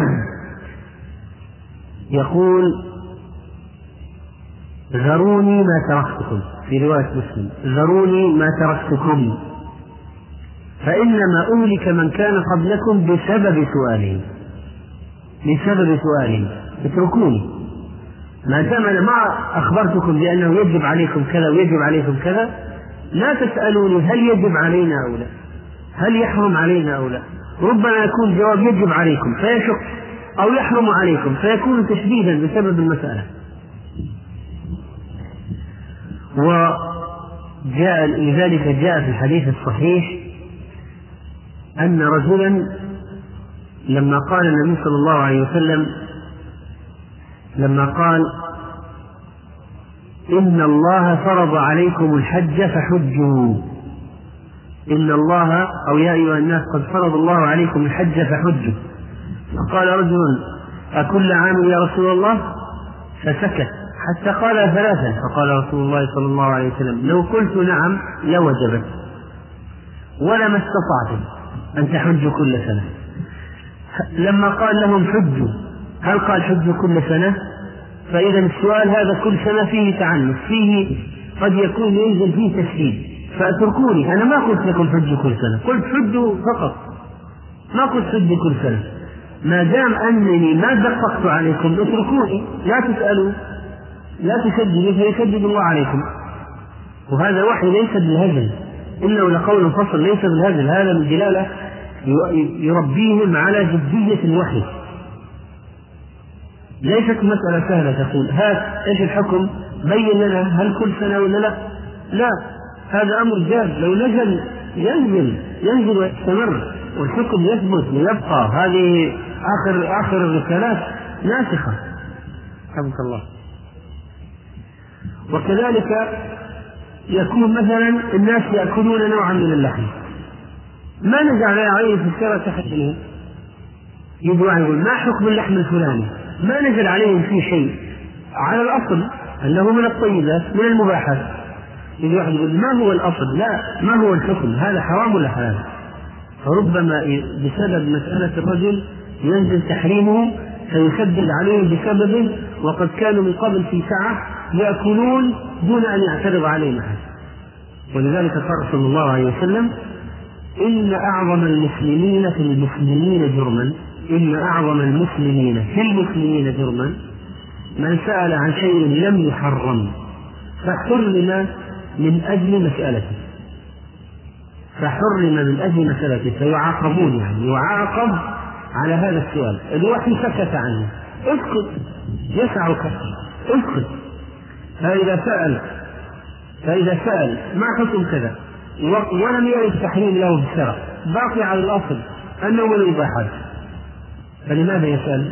يقول ذروني ما تركتكم في رواية مسلم ذروني ما تركتكم فإنما أهلك من كان قبلكم بسبب سؤالهم بسبب سؤالهم اتركوني ما دام أنا ما أخبرتكم بأنه يجب عليكم كذا ويجب عليكم كذا لا تسألوني هل يجب علينا أو لا هل يحرم علينا أو لا. ربما يكون جواب يجب عليكم فيشق أو يحرم عليكم فيكون تشديدا بسبب المسألة. وجاء لذلك جاء في الحديث الصحيح أن رجلا لما قال النبي صلى الله عليه وسلم لما قال إن الله فرض عليكم الحج فحجوا إن الله أو يا أيها الناس قد فرض الله عليكم الحج فحجوا. فقال رجل أكل عام يا رسول الله؟ فسكت حتى قال ثلاثا فقال رسول الله صلى الله عليه وسلم لو قلت نعم لوجبت ولما استطعتم أن تحجوا كل سنة. لما قال لهم حجوا هل قال حجوا كل سنة؟ فإذا السؤال هذا كل سنة فيه تعنف، فيه قد يكون ينزل فيه تشديد، فاتركوني. أنا ما قلت لكم حجوا كل سنة، قلت حجوا فقط، ما قلت حجوا كل سنة. ما دام أنني ما دققت عليكم اتركوني، لا تسألوا، لا تشددوا فيشدد الله عليكم. وهذا وحي ليس بالهزل، إنه لقول فصل ليس بالهزل، هذا من دلالة يربيهم على جدية الوحي. ليست مسألة سهلة تقول هات ايش الحكم، بين لنا هل كل سنة ولا لا. لا، هذا أمر جاد، لو نزل ينزل ينزل ويستمر والحكم يثبت ويبقى. هذه آخر آخر الرسالات ناسخة. حفظك الله. وكذلك يكون مثلا الناس يأكلون نوعا من اللحم، ما نزل عليه في الشرع تحريمه، يدعى يقول ما حكم اللحم الفلاني، ما نزل عليهم فيه شيء، على الأصل أنه من الطيبات من المباحات. يجي واحد يقول ما هو الأصل، لا، ما هو الحكم، هذا حرام ولا حلال. فربما بسبب مسألة الرجل ينزل تحريمه فيشدد عليهم بسببه، وقد كانوا من قبل في ساعة يأكلون دون أن يعترض عليهم أحد. ولذلك قال صلى الله عليه وسلم إن أعظم المسلمين في المسلمين جرما إن أعظم المسلمين في المسلمين جرما من سأل عن شيء لم يحرم فحرم من أجل مسألته فحرم من أجل مسألته فيعاقبون، يعني يعاقب على هذا السؤال. الوحي سكت عنه، اسكت، يسعك، اسكت. فإذا سأل فإذا سأل ما حكم كذا ولم يرد تحريم له بالشرع، باقي على الأصل أنه من الإباحات، فلماذا يسأل؟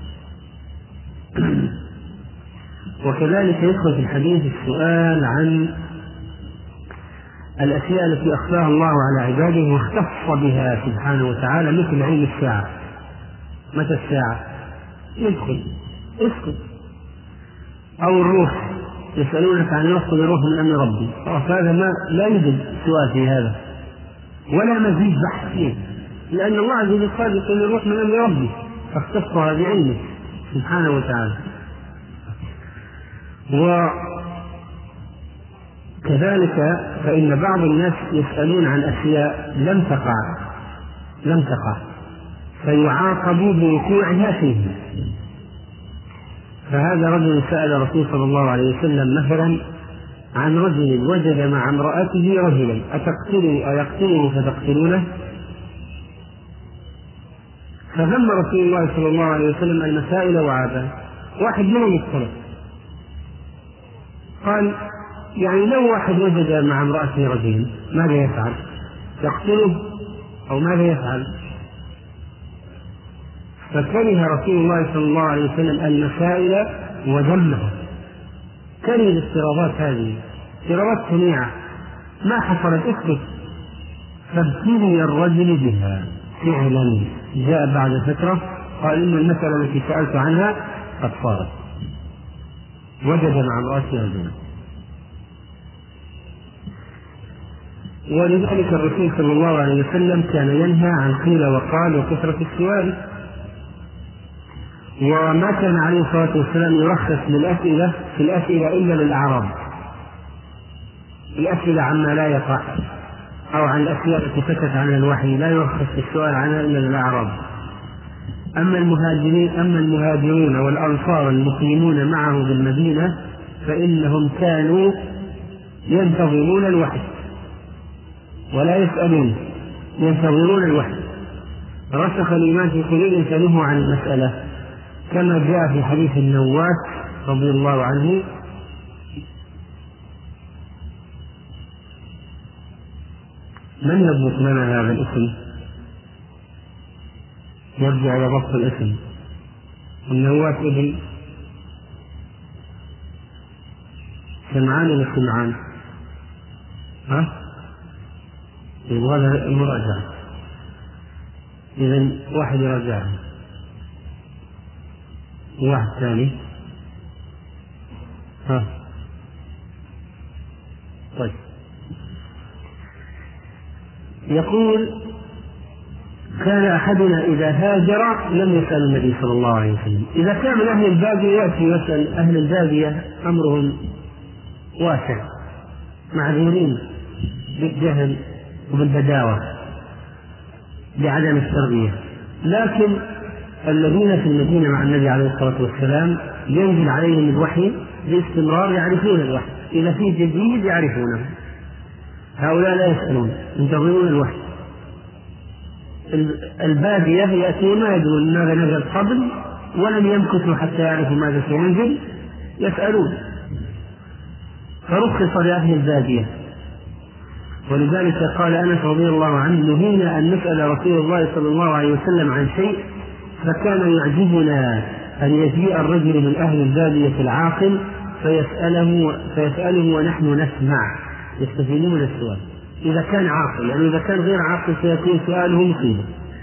وكذلك يدخل في الحديث السؤال عن الأشياء التي أخفاها الله على عباده واختص بها سبحانه وتعالى، مثل علم الساعة. متى الساعة؟ يدخل، اسكت. أو الروح، يسألونك عن يأخذ الروح من أمر ربي، فهذا ما لا يوجد سؤال في هذا ولا مزيد بحث فيه، لأن الله عز وجل قال يأخذ الروح من أمر ربي فاختصها بعلمه سبحانه وتعالى. وكذلك فإن بعض الناس يسألون عن أشياء لم تقع لم تقع فيعاقبوا بوقوعها فيه. فهذا رجل سأل الرسول صلى الله عليه وسلم مثلا عن رجل وجد مع امرأته رجلا أتقتله أيقتله فتقتلونه؟ فذم رسول الله صلى الله عليه وسلم المسائل وعابها. واحد منهم يختلف، قال يعني لو واحد وجد مع امرأته رجلا ماذا يفعل؟ يقتله أو ماذا يفعل؟ فكره رسول الله صلى الله عليه وسلم المسائل وذمها، كره الافتراضات هذه، افتراضات شنيعة ما حصلت، اسكت. فابتلي الرجل بها فعلا، جاء بعد فترة قال إن المسألة التي سألت عنها قد صارت، وجد مع امرأته رجلا. ولذلك الرسول صلى الله عليه وسلم كان ينهى عن قيل وقال وكثرة السؤال، وما كان عليه الصلاة والسلام يرخص للأسئلة في الأسئلة إلا للأعراب، الأسئلة عما لا يقع أو عن الأشياء التي سكت عنها الوحي لا يرخص السؤال عنها إلا للأعراب. أما المهاجرين أما المهاجرون والأنصار المقيمون معه بالمدينة فإنهم كانوا ينتظرون الوحي ولا يسألون، ينتظرون الوحي. رسخ الإيمان في قلوبهم فنهوا عن المسألة، كما جاء في حديث النواس رضي الله عنه من يضبط لنا هذا الاسم؟ يرجع إلى ضبط الاسم. النواس ابن سمعان ولا سمعان؟ ها؟ يبغى المراجعة، إذن واحد يراجعها واحد ثاني. ها طيب. يقول كان أحدنا إذا هاجر لم يسأل النبي صلى الله عليه وسلم. إذا كان من أهل البادية يأتي يسأل أهل البادية أمرهم واسع، معذورين بالجهل وبالبداوة بعدم التربية. لكن الذين في المدينة مع النبي عليه الصلاة والسلام ينزل عليهم الوحي باستمرار، يعرفون الوحي، إذا في جديد يعرفونه. هؤلاء لا يسألون، ينتظرون الوحي. البادية يأتون ما يدرون ماذا نزل قبل ولم يمكثوا حتى يعرفوا ماذا سينزل، يسألون. فرخص لأهل البادية، ولذلك قال أنس رضي الله عنه: نهينا أن نسأل رسول الله صلى الله عليه وسلم عن شيء فكان يعجبنا أن يجيء الرجل من أهل البادية العاقل فيسأله, فيسأله ونحن نسمع، يستفيدون السؤال. إذا كان عاقل، يعني إذا كان غير عاقل سيكون سؤاله مصيبة.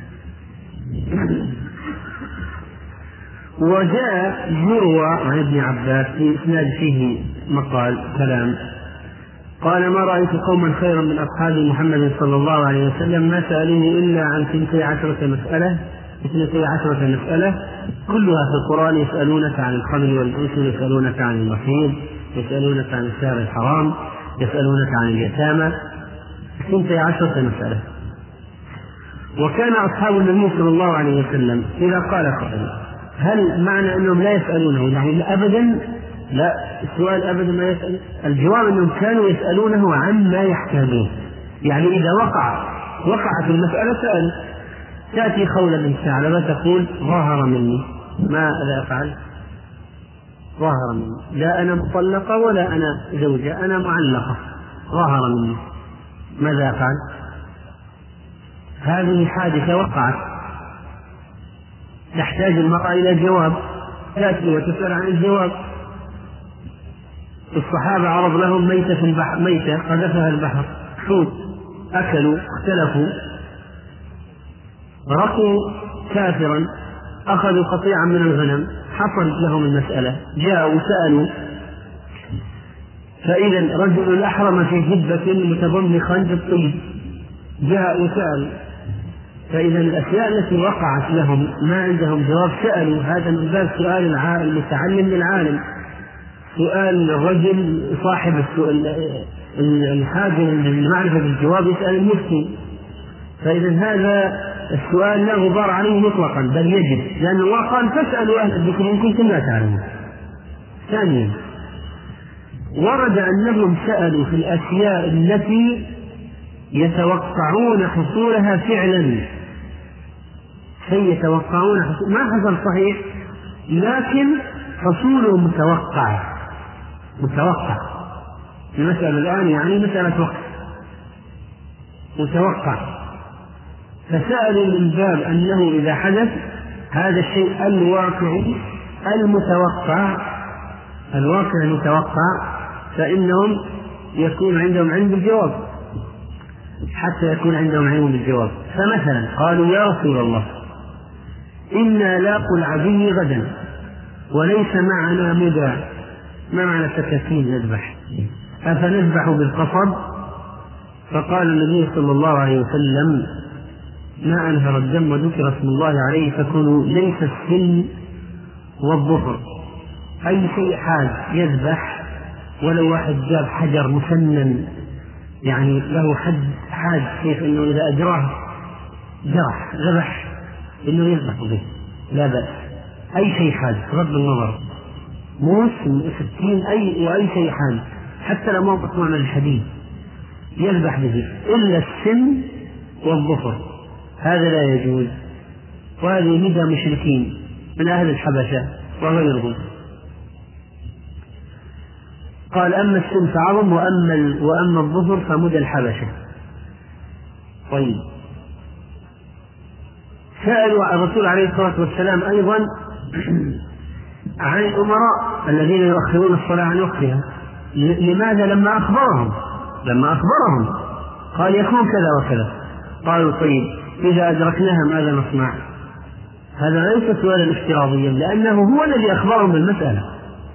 وجاء يروى عن ابن عباس في إسناد فيه مقال كلام، قال: ما رأيت قوما خيرا من أصحاب محمد صلى الله عليه وسلم ما سألوه إلا عن اثنتي عشرة مسألة اثنتي عشرة مسألة كلها في القرآن. يسألونك عن الخمر والميسر، يسألونك عن المحيض، يسألونك عن الشهر الحرام، يسألونك عن اليتامى، اثنتي عشرة مسألة. وكان أصحاب النبي صلى الله عليه وسلم إذا قال قائل: هل معنى أنهم لا يسألونه؟ يعني أبدا لا، السؤال أبدا ما يسأل. الجواب أنهم كانوا يسألونه عما يحتاجون. يعني إذا وقع وقعت المسألة سأل. تأتي خولة بنت ثعلبة تقول: ظاهر مني، ماذا أفعل؟ ظاهر مني، لا أنا مطلقة ولا أنا زوجة، أنا معلقة، ظاهر مني، ماذا أفعل؟ هذه حادثة وقعت، تحتاج المرأة إلى جواب، تأتي وتسأل عن الجواب. الصحابة عرض لهم ميتة في البحر، ميتة قذفها البحر، حوت، أكلوا، اختلفوا، رقوا كافرا، أخذوا قطيعا من الغنم، حصلت لهم المسألة، جاءوا سألوا. فإذا رجل أحرم في جبة متضمخا بالطيب، جاء وسأل. فإذا الأشياء التي وقعت لهم ما عندهم جواب سألوا. هذا من باب سؤال المتعلم للعالم، سؤال الرجل صاحب السؤال الحاجة للمعرفة بالجواب يسأل المفتي. فإذا هذا السؤال لا غبار عليه مطلقا، بل يجب، لأن الله قال: فاسألوا أهل الذكر إن كنتم لا تعلمون. ثانيا، ورد أنهم سألوا في الأشياء التي يتوقعون حصولها فعلا، شيء يتوقعون حصول ما حصل صحيح لكن حصوله متوقع متوقع المسألة الآن يعني مسألة وقت متوقع، فسألوا من باب أنه إذا حدث هذا الشيء الواقعي المتوقع الواقع المتوقع فإنهم يكون عندهم علم بالجواب، حتى يكون عندهم علم بالجواب. فمثلا قالوا: يا رسول الله، إنا لاقوا العدو غدا وليس معنا مدى، ما معنى سكاكين نذبح، أفنذبح بالقصب؟ فقال النبي صلى الله عليه وسلم: ما أنهر الدم وذكر اسم الله عليه فكونوا ليس السن والظفر، أي شيء حاد يذبح، ولو واحد جاب حجر مسنن يعني له حد حاد، كيف أنه إذا أجراه جرح ذبح إنه يذبح به لا بأس، أي شيء حاد بغض النظر، موس سكين أي وأي شيء حاد حتى لو ما مصنوع من الحديد يذبح به، إلا السن والظفر هذا لا يجوز. وهذه مدى مشركين من أهل الحبشة وغيرهم. قال: أما السن فعظم وأما, وأما الظفر فمدى الحبشة. طيب، سألوا الرسول عليه الصلاة والسلام أيضا عن الأمراء الذين يؤخرون الصلاة عن وقتها، لماذا؟ لما أخبرهم لما أخبرهم قال: يكون كذا وكذا. قالوا: طيب، إذا أدركناها ماذا نصنع؟ هذا ليس سؤالا افتراضيا، لأنه هو الذي أخبرهم بالمسألة،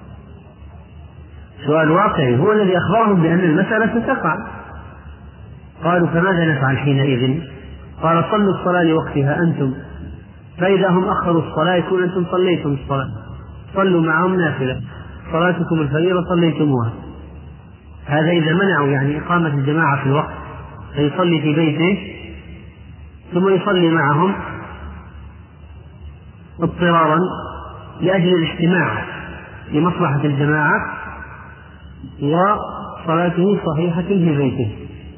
سؤال واقعي، هو الذي أخبرهم بأن المسألة ستقع. قالوا: فماذا نفعل حينئذ؟ قال صلوا الصلاة لوقتها أنتم، فإذا هم أخروا الصلاة يكون أنتم صليتم الصلاة، صلوا معهم نافلة، صلاتكم الفريضة صليتموها. هذا إذا منعوا يعني إقامة الجماعة في الوقت، فيصلي في بيته ثم يصلي معهم اضطرارا لأجل الاجتماع لمصلحة الجماعة، وصلاته صحيحة في بيته.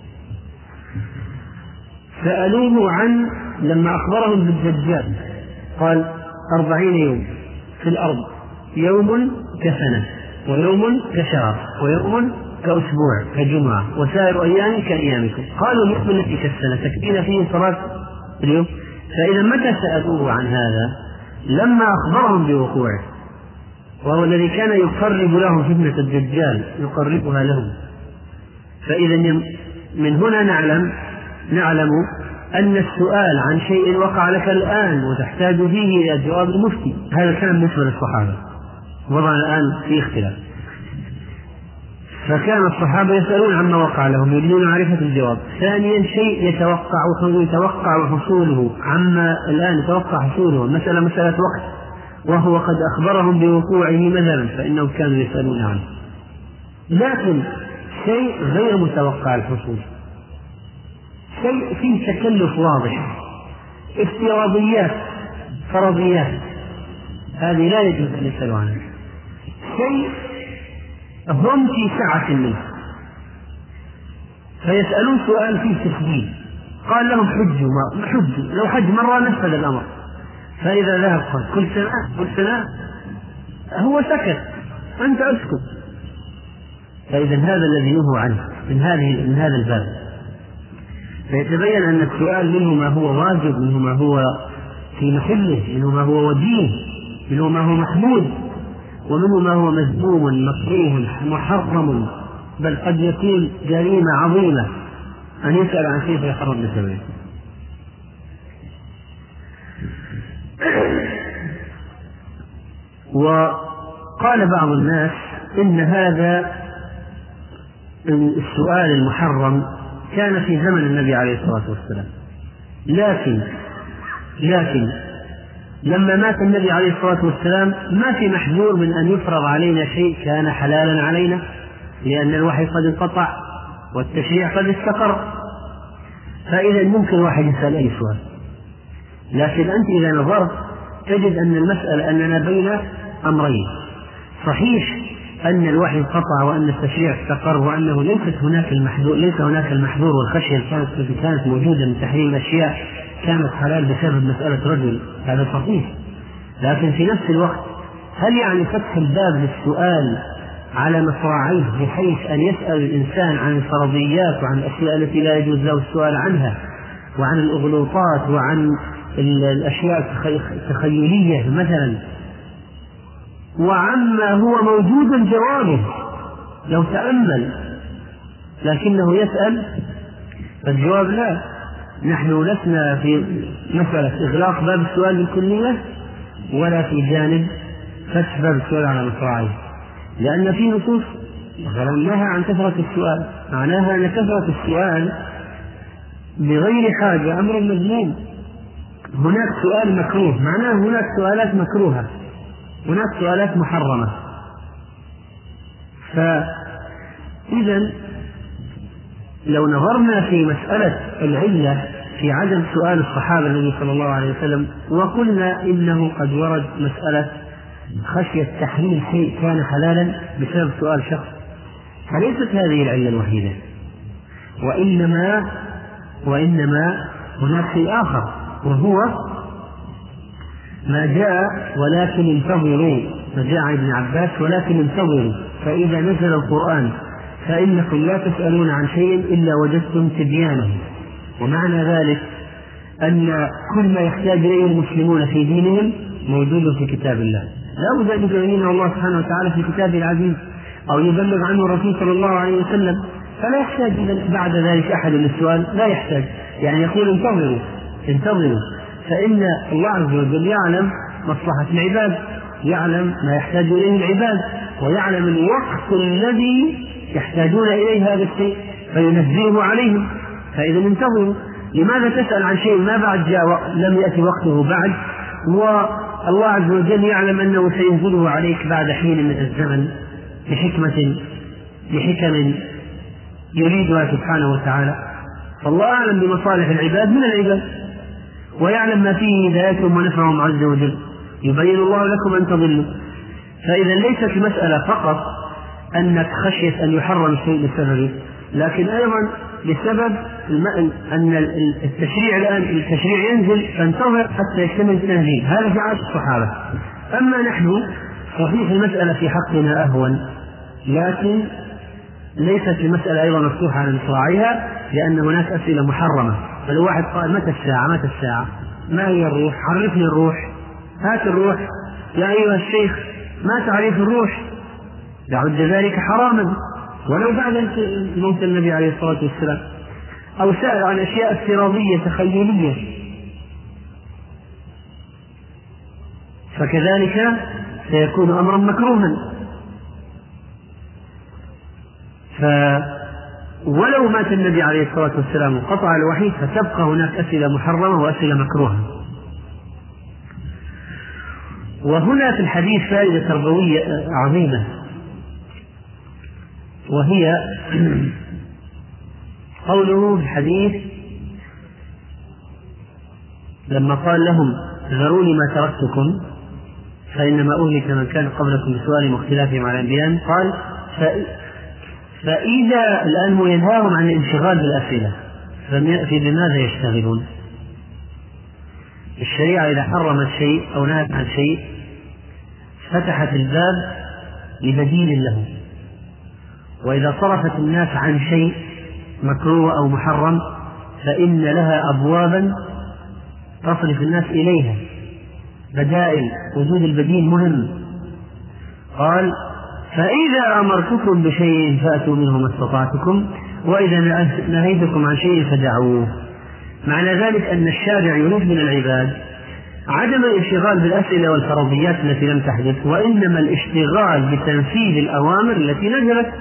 سألوه عن لما أخبرهم بالدجال قال أربعين يوم في الأرض، يوم كسنة ويوم كشهر ويوم كأسبوع كجمعة وسائر أيام كأيامكم. قالوا اليوم التي كالسنة تكفينا فيه صلاة اليوم. فإذا متى سألوه عن هذا؟ لما أخبرهم بوقوعه، وهو الذي كان يقرب لهم فتنة الدجال، يقربها لهم. فإذا من هنا نعلم نعلم أن السؤال عن شيء وقع لك الآن وتحتاج فيه إلى جواب المفتي، هذا كان بالنسبة للصحابة. وضع الآن في اختلاف، فكان الصحابة يسألون عما وقع لهم يريدون معرفة الجواب. ثانيا شيء يتوقع يتوقع حصوله، عما الآن يتوقع حصوله، المسألة مسألة وقت، وهو قد أخبرهم بوقوعه مثلا، فإنهم كانوا يسألون عنه. لكن شيء غير متوقع الحصول، شيء فيه تكلف واضح، افتراضيات فرضيات، هذه لا يجوز أن يسألوا عنها. شيء هم في سعة منه فيسألون سؤال فيه تفضيل، قال لهم حجوا ما حجوا، لو حج مرة نفذ الأمر. فإذا ذهب قال كل سنة كل سنة هو سكت، أنت أسكت. فإذا هذا الذي ينهى عنه من هذه من هذا الباب. فيتبين أن السؤال منه ما هو واجب، منه ما هو في محله، منه ما هو وجيه، منه ما هو محمود، ومنه ما هو مذموم مكروه محرم، بل قد يكون جريمة عظيمة أن يسأل عن شيء فيحرم بسببه. وقال بعض الناس إن هذا السؤال المحرم كان في زمن النبي عليه الصلاة والسلام، لكن لكن لما مات النبي عليه الصلاة والسلام ما في محذور من أن يفرض علينا شيء كان حلالا علينا، لأن الوحي قد انقطع والتشريع قد استقر. فإذا ممكن واحد يسأل أي سؤال، لكن أنت إذا نظرت تجد أن المسألة أننا بين أمرين. صحيح أن الوحي انقطع وأن التشريع استقر وأنه ليست هناك المحذور، ليس هناك المحذور والخشية التي كانت موجودة من تحريم الأشياء كانت حلال بسبب مسألة رجل، هذا صحيح. لكن في نفس الوقت هل يعني فتح الباب للسؤال على مصراعيه بحيث أن يسأل الإنسان عن الفرضيات وعن الأشياء التي لا يجوز له السؤال عنها، وعن الأغلوطات وعن الأشياء التخيلية مثلا، وعما هو موجود جوابه لو تأمل، لكنه يسأل فالجواب لا. نحن لسنا في مسألة إغلاق باب السؤال بالكلية ولا في جانب فتح باب السؤال على مصراعيه، لأن في نصوص غرناها عن كثرة السؤال، معناها أن كثرة السؤال بغير حاجة أمر مذموم. هناك سؤال مكروه، معناه هناك سؤالات مكروهة، هناك سؤالات محرمة. فإذا لو نظرنا في مسألة العلة في عدم سؤال الصحابة النبي صلى الله عليه وسلم وقلنا إنه قد ورد مسألة خشية تحريم شيء كان حلالا بسبب سؤال شخص، فليست هذه العلة الوحيدة، وإنما وإنما هناك شيء آخر، وهو ما جاء ولكن انتظروا، ما جاء عن ابن عباس ولكن انتظروا فإذا نزل القرآن فإنكم لا تسألون عن شيء إلا وجدتم تبيانه. ومعنى ذلك أن كل ما يحتاج إليه المسلمون في دينهم موجود في كتاب الله، لا بد أن يبينه الله سبحانه وتعالى في كتابه العزيز أو يبلغ عنه الرسول صلى الله عليه وسلم، فلا يحتاج بعد ذلك أحد للسؤال، لا يحتاج، يعني يقول انتظروا انتظروا، فإن الله عز وجل يعلم مصلحة العباد، يعلم ما يحتاج إليه العباد، ويعلم الوقت الذي يحتاجون إليه هذا الشيء فينزله عليهم، فإذا انتظروا. لماذا تسأل عن شيء ما بعد جاء لم يأتي وقته بعد، والله عز وجل يعلم أنه سينزله عليك بعد حين من الزمن بحكمة بحكم يريدها سبحانه وتعالى. فالله أعلم بمصالح العباد من العباد، ويعلم ما فيه هدايتهم ونفعهم عز وجل، يبين الله لكم أن تضلوا. فإذا ليست المسألة فقط أنك خشيت أن يحرم الشيء بسببه، لكن أيضا بسبب أن التشريع الآن التشريع ينزل فانتظر حتى يكتمل التنزيل. هذا في عهد الصحابة. أما نحن صحيح المسألة في حقنا أهون، لكن ليست المسألة أيضا مفتوحة على مصراعيها، لأن هناك أسئلة محرمة. فلو واحد قال متى الساعة متى الساعة ما هي الروح، عرفني الروح، هات الروح يا أيها الشيخ، ما تعرف الروح، يعد ذلك حراما ولو بعد موت النبي عليه الصلاة والسلام. أو سأل عن أشياء افتراضية تخيلية، فكذلك سيكون أمرا مكروها. فولو مات النبي عليه الصلاة والسلام وقطع الوحي فتبقى هناك أسئلة محرمة وأسئلة مكروهة. وهنا في الحديث فائدة تربوية عظيمة، وهي قوله في الحديث لما قال لهم ذروني ما تركتكم فإنما أهلك من كان قبلكم بسؤال واختلافهم على الأنبياء، قال فإذا الآن ينهاهم عن الانشغال بالأسئلة، في بماذا يشتغلون؟ الشريعة إذا حرمت شيء أو نهت عن شيء فتحت الباب لبديل له، وإذا صرفت الناس عن شيء مكروه أو محرم فإن لها أبوابا تصرف الناس إليها، بدائل. وجود البديل مهم. قال فإذا أمرتكم بشيء فأتوا منه ما استطعتكم وإذا نهيتكم عن شيء فدعوه. معنى ذلك أن الشارع يريد من العباد عدم الاشتغال بالأسئلة والفرضيات التي لم تحدث، وإنما الاشتغال بتنفيذ الأوامر التي نزلت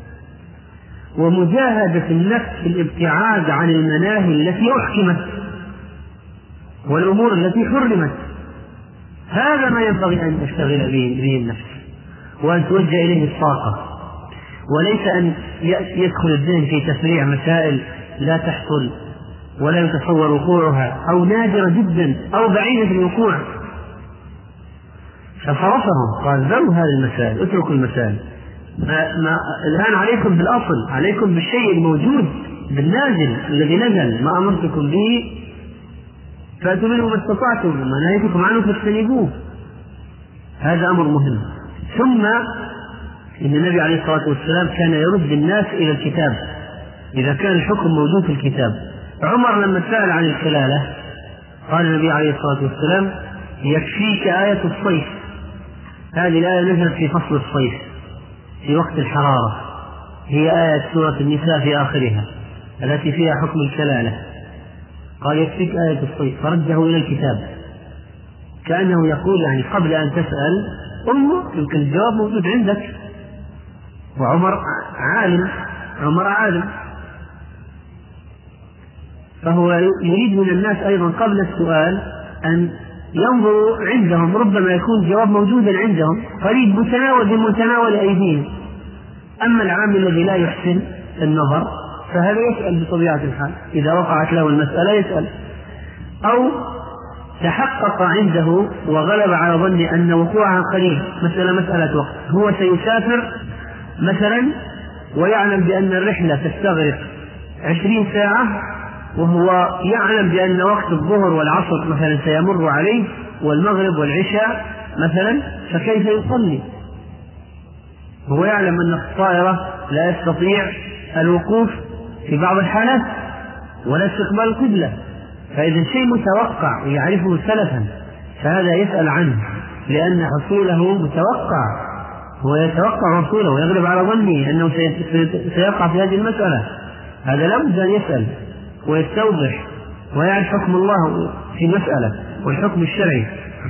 ومجاهدة النفس في الابتعاد عن المناهي التي أحكمت والأمور التي حرمت. هذا ما ينبغي أن تشتغل به النفس وأن توجه إليه الطاقة، وليس أن يدخل الذهن في تفريع مسائل لا تحصل ولا يتصور وقوعها أو نادرة جدا أو بعيدة الوقوع. فصرفهم قال ذروا هذه المسائل، اتركوا المسائل. ما ما الآن عليكم بالأصل، عليكم بالشيء الموجود بالنازل الذي نزل، ما أمرتكم به فأتوا منه ما استطعتم وما نهيتكم عنه فاجتنبوه. هذا أمر مهم. ثم إن النبي عليه الصلاة والسلام كان يرد الناس إلى الكتاب إذا كان الحكم موجود في الكتاب. عمر لما سأل عن الخلالة قال النبي عليه الصلاة والسلام يكفيك آية الصيف. هذه الآية نزلت في فصل الصيف في وقت الحرارة، هي آية سورة النساء في آخرها التي فيها حكم الكلالة. قال يكفيك آية الصيف، فرده إلى الكتاب كأنه يقول يعني قبل أن تسأل انظر يمكن الجواب موجود عندك. وعمر عالم، عمر عالم، فهو يريد من الناس أيضا قبل السؤال أن ينظروا عندهم، ربما يكون الجواب موجودا عندهم قريب متناول بمتناول أيديهم. أما العام الذي لا يحسن النظر فهذا يسأل بطبيعة الحال، إذا وقعت له المسألة يسأل، أو تحقق عنده وغلب على ظن أن وقوعها قريب، مسألة مسألة وقت، هو سيسافر مثلا ويعلم بأن الرحلة تستغرق عشرين ساعة، وهو يعلم بأن وقت الظهر والعصر مثلا سيمر عليه والمغرب والعشاء مثلا، فكيف يصلي؟ هو يعلم أن الطائرة لا يستطيع الوقوف في بعض الحالات ولا استقبال القبلة، فإذا شيء متوقع ويعرفه سلفا فهذا يسأل عنه لأن حصوله متوقع، هو يتوقع حصوله ويغلب على ظنه أنه سيقع في هذه المسألة. هذا لابد أن يسأل ويستوضح ويعرف حكم الله في المسألة والحكم الشرعي.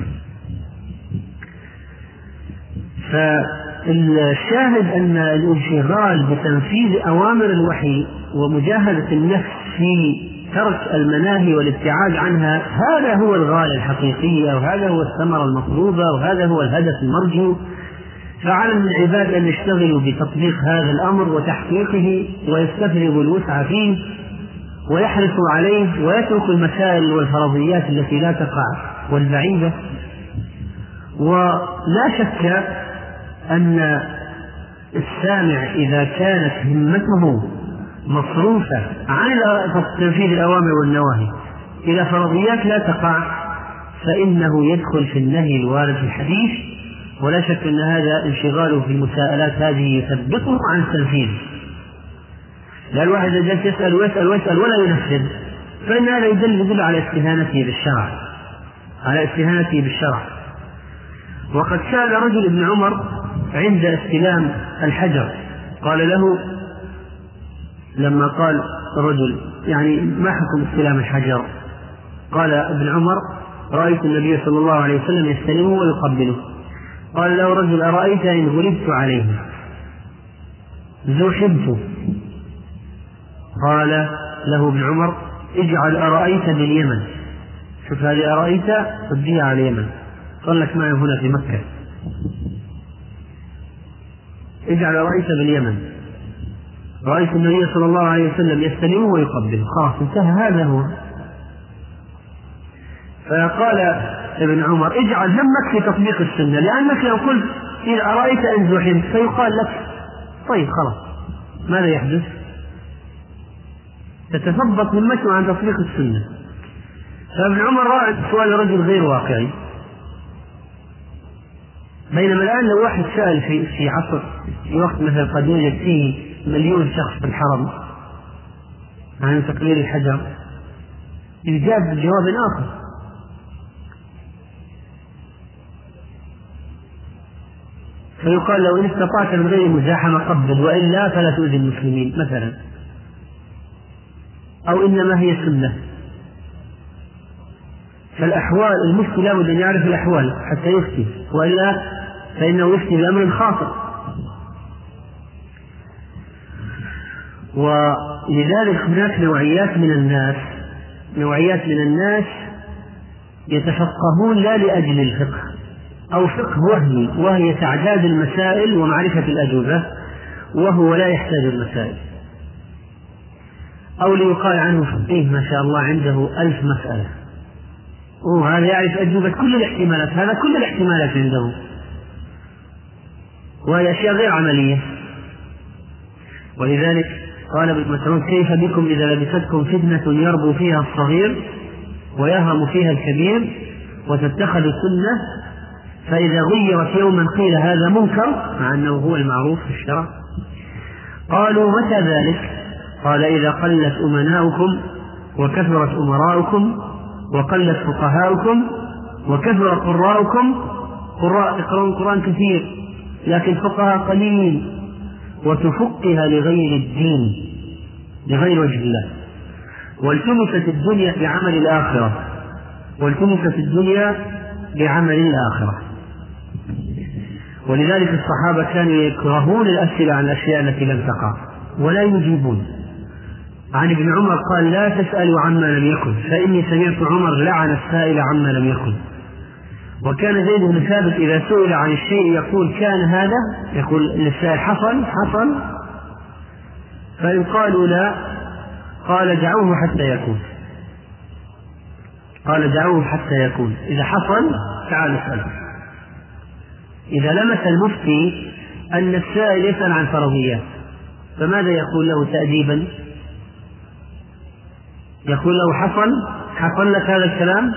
فالشاهد أن الانشغال بتنفيذ أوامر الوحي ومجاهدة النفس في ترك المناهي والابتعاد عنها هذا هو الغاية الحقيقية، وهذا هو الثمرة المطلوبة، وهذا هو الهدف المرجو. فعلى العباد أن يشتغلوا بتطبيق هذا الأمر وتحقيقه ويستفرغوا الوسع فيه ويحرصوا عليه، ويتركوا المسائل والفرضيات التي لا تقع والبعيدة. ولا شك أن السامع إذا كانت همته مصروفة عن تنفيذ الأوامر والنواهي إلى فرضيات لا تقع فإنه يدخل في النهي الوارد في الحديث، ولا شك أن هذا انشغاله في المساءلات هذه يثبطه عن التنفيذ. لا الواحد إذا جالس يسأل ويسأل ويسأل ولا ينفذ فإن هذا يدل يدل على استهانته بالشرع على استهانته بالشرع. وقد سأل رجل ابن عمر عند استلام الحجر، قال له لما قال رجل يعني ما حكم استلام الحجر؟ قال ابن عمر رأيت النبي صلى الله عليه وسلم يستلمه ويقبله. قال له رجل أرأيت إن غلبت عليه زحمت؟ قال له ابن عمر اجعل أرأيت باليمن. شوف هذه أرأيت وديها على اليمن، قال لك معي هنا في مكة، اجعل أرأيت باليمن. رأيت النبي صلى الله عليه وسلم يستلمه ويقبله، خلاص انتهى، هذا هو. فقال ابن عمر اجعل همك في تطبيق السنة، لأنك لو قلت إذا أرأيت إن زحمت فيقال لك طيب خلاص ماذا يحدث؟ تتثبط همته عن تطبيق السنة. فابن عمر رأى سؤال رجل غير واقعي، بينما الآن لو واحد سأل في في عصر في وقت مثلا قد يوجد فيه مليون شخص في الحرم عن تقليل الحجر يجاب بجواب آخر. فيقال لو إن استطعت من غير مزاحمة قبل، وإلا فلا تؤذي المسلمين مثلا، أو إنما هي سنة. فالأحوال المفتي لا بد أن يعرف الأحوال حتى يفتي، وإلا فإنه يفتي بأمر خاطئ. ولذلك هناك نوعيات من الناس نوعيات من الناس يتفقهون لا لأجل الفقه أو فقه وهمي، وهي تعداد المسائل ومعرفة الأجوبة، وهو لا يحتاج المسائل، أو ليقال عنه فقيه ما شاء الله عنده ألف مسألة، وهذا يعرف أجوبة كل الاحتمالات، هذا كل الاحتمالات عنده، وهي أشياء غير عملية. ولذلك قال ابن مسعود كيف بكم إذا لبستكم فتنة يربو فيها الصغير ويهرم فيها الكبير وتتخذ السنة، فإذا غيرت يوما قيل هذا منكر مع أنه هو المعروف في الشرع. قالوا متى ذلك؟ قال إذا قلت أمناؤكم وكثرت أمراؤكم وقلت فقهاؤكم وكثر قراؤكم. قراء يقرؤون القرآن كثير لكن فقهاء قليل، وتفقها لغير الدين لغير وجه الله، والتمست الدنيا بعمل الآخرة والتمست الدنيا بعمل الآخرة. ولذلك الصحابة كانوا يكرهون الأسئلة عن الأشياء التي لم تقع ولا يجيبون. عن ابن عمر قال لا تسألوا عما لم يكن فإني سمعت عمر لعن السائل عما لم يكن. وكان زيد بن ثابت إذا سئل عن الشيء يقول كان هذا، يقول للسائل حصل حصل، فإن قالوا لا قال دعوه حتى يكون قال دعوه حتى يكون إذا حصل تعال اسأل. إذا لمس المفتي أن السائل يسأل عن فرضيات فماذا يقول له تأديبا؟ يقول له حصل حصل لك هذا الكلام؟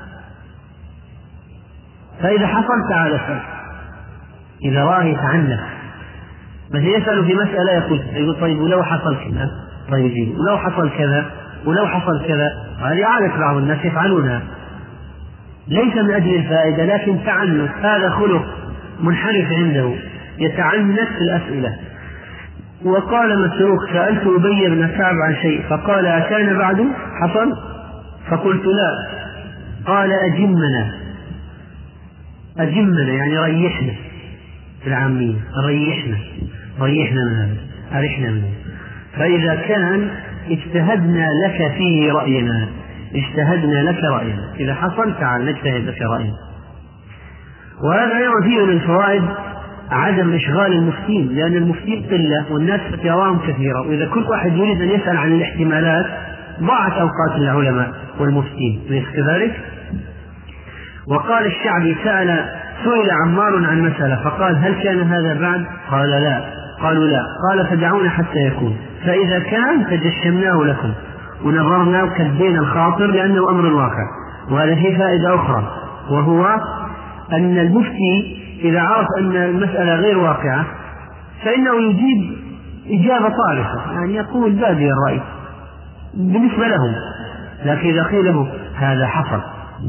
فإذا حصل تعال اسأل. إذا راه يتعنف مثل يسأل في مسألة يقول يقول طيب ولو حصل كذا، طيب يجيب ولو حصل كذا ولو حصل كذا. هذه عادة بعض الناس يفعلونها ليس من أجل الفائدة لكن تعنف، هذا خلق منحرف عنده يتعنف في الأسئلة. وقال مسروق سألت أبي بن كعب عن شيء فقال أكان بعد حصل؟ فقلت لا. قال أجمنا أجمنا يعني ريحنا في العامية، ريحنا ريحنا من هذا أرحنا منه. فإذا كان اجتهدنا لك فيه رأينا، اجتهدنا لك رأينا، إذا حصل تعال نجتهد لك رأينا. وهذا أيضا فيه من الفوائد عدم إشغال المفتين، لأن المفتين قلة والناس فتاواهم كثيرة، وإذا كل واحد يريد أن يسأل عن الاحتمالات ضاعت أوقات العلماء والمفتين، أليس كذلك؟ وقال الشعبي سأل سئل عمار عن مسألة فقال هل كان هذا بعد؟ قال لا. قالوا لا. قال فدعونا حتى يكون، فإذا كان تجشمناه لكم ونظرنا وكدينا الخاطر لأنه أمر واقع. وهذا فيه فائدة أخرى، وهو أن المفتي إذا عرف أن المسألة غير واقعة فإنه يجيب إجابة طارفة، يعني يقول بادئ الرأي بالنسبة لهم، لكن إذا قيل له هذا حصل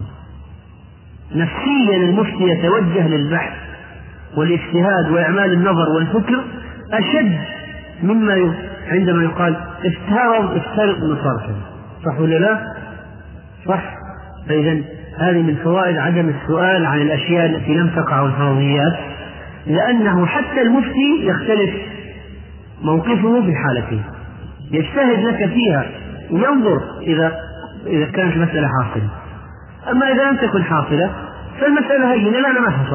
نفسيا المفتي يتوجه للبحث والاجتهاد وإعمال النظر والفكر أشد مما عندما يقال افترض افترض مصارفة، صح ولا لا؟ صح. فإذا هذه من فوائد عدم السؤال عن الأشياء التي لم تقع الفرضيات، لأنه حتى المفتي يختلف موقفه في حالته، يجتهد لك فيها وينظر إذا إذا كانت المسألة حاصلة. أما إذا لم تكن حاصلة فالمسألة هينة لا ما حصل.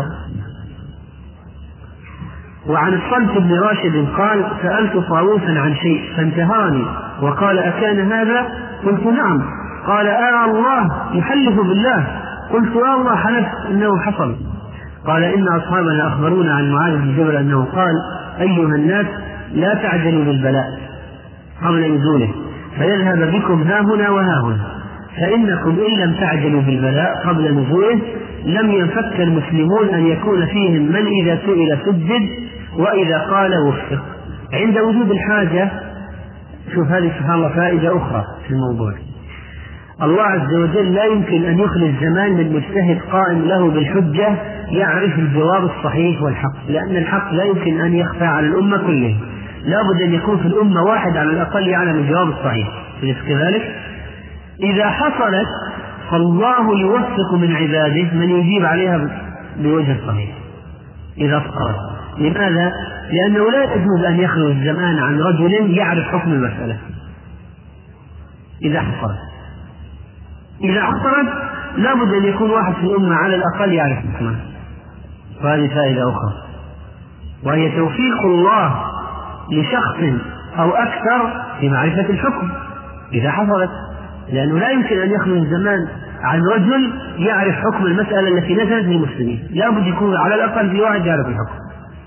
وعن الصلت بن راشد قال سألت طاووسا عن شيء فانتهاني وقال أكان هذا؟ قلت نعم. قال آه الله يحلف بالله. قلت آه الله حلف إنه حصل. قال إن أصحابنا أخبرونا عن معاذ بن جبل أنه قال أيها الناس لا تعجلوا بالبلاء قبل نزوله فيذهب بكم ها هنا وها هنا، فإنكم إن لم تعجلوا بالبلاء قبل نزوله لم ينفك المسلمون أن يكون فيهم من إذا سئل سدد وإذا قال وفق عند وجود الحاجة. شوف هذه سبحان الله فائدة أخرى في الموضوع. الله عز وجل لا يمكن أن يخلي الزمان من مجتهد قائم له بالحجة يعرف الجواب الصحيح والحق، لأن الحق لا يمكن أن يخفى على الأمة كلها، لا بد أن يكون في الأمة واحد على الأقل يعلم الجواب الصحيح. كذلك إذا حصلت فالله يوفق من عباده من يجيب عليها بوجه صحيح إذا صارت. لماذا؟ لأنه لا يجوز أن يخلو الزمان عن رجل يعرف حكم المسألة إذا حصلت. إذا حصلت لا بد أن يكون واحد في الأمة على الأقل يعرف حكمها. وهذه فائدة أخرى، وهي توفيق الله لشخص أو أكثر في معرفة الحكم إذا حصلت، لأنه لا يمكن أن يخلو الزمان عن رجل يعرف حكم المسألة التي نزلت للمسلمين، لا بد يكون على الأقل في واحد يعرف الحكم.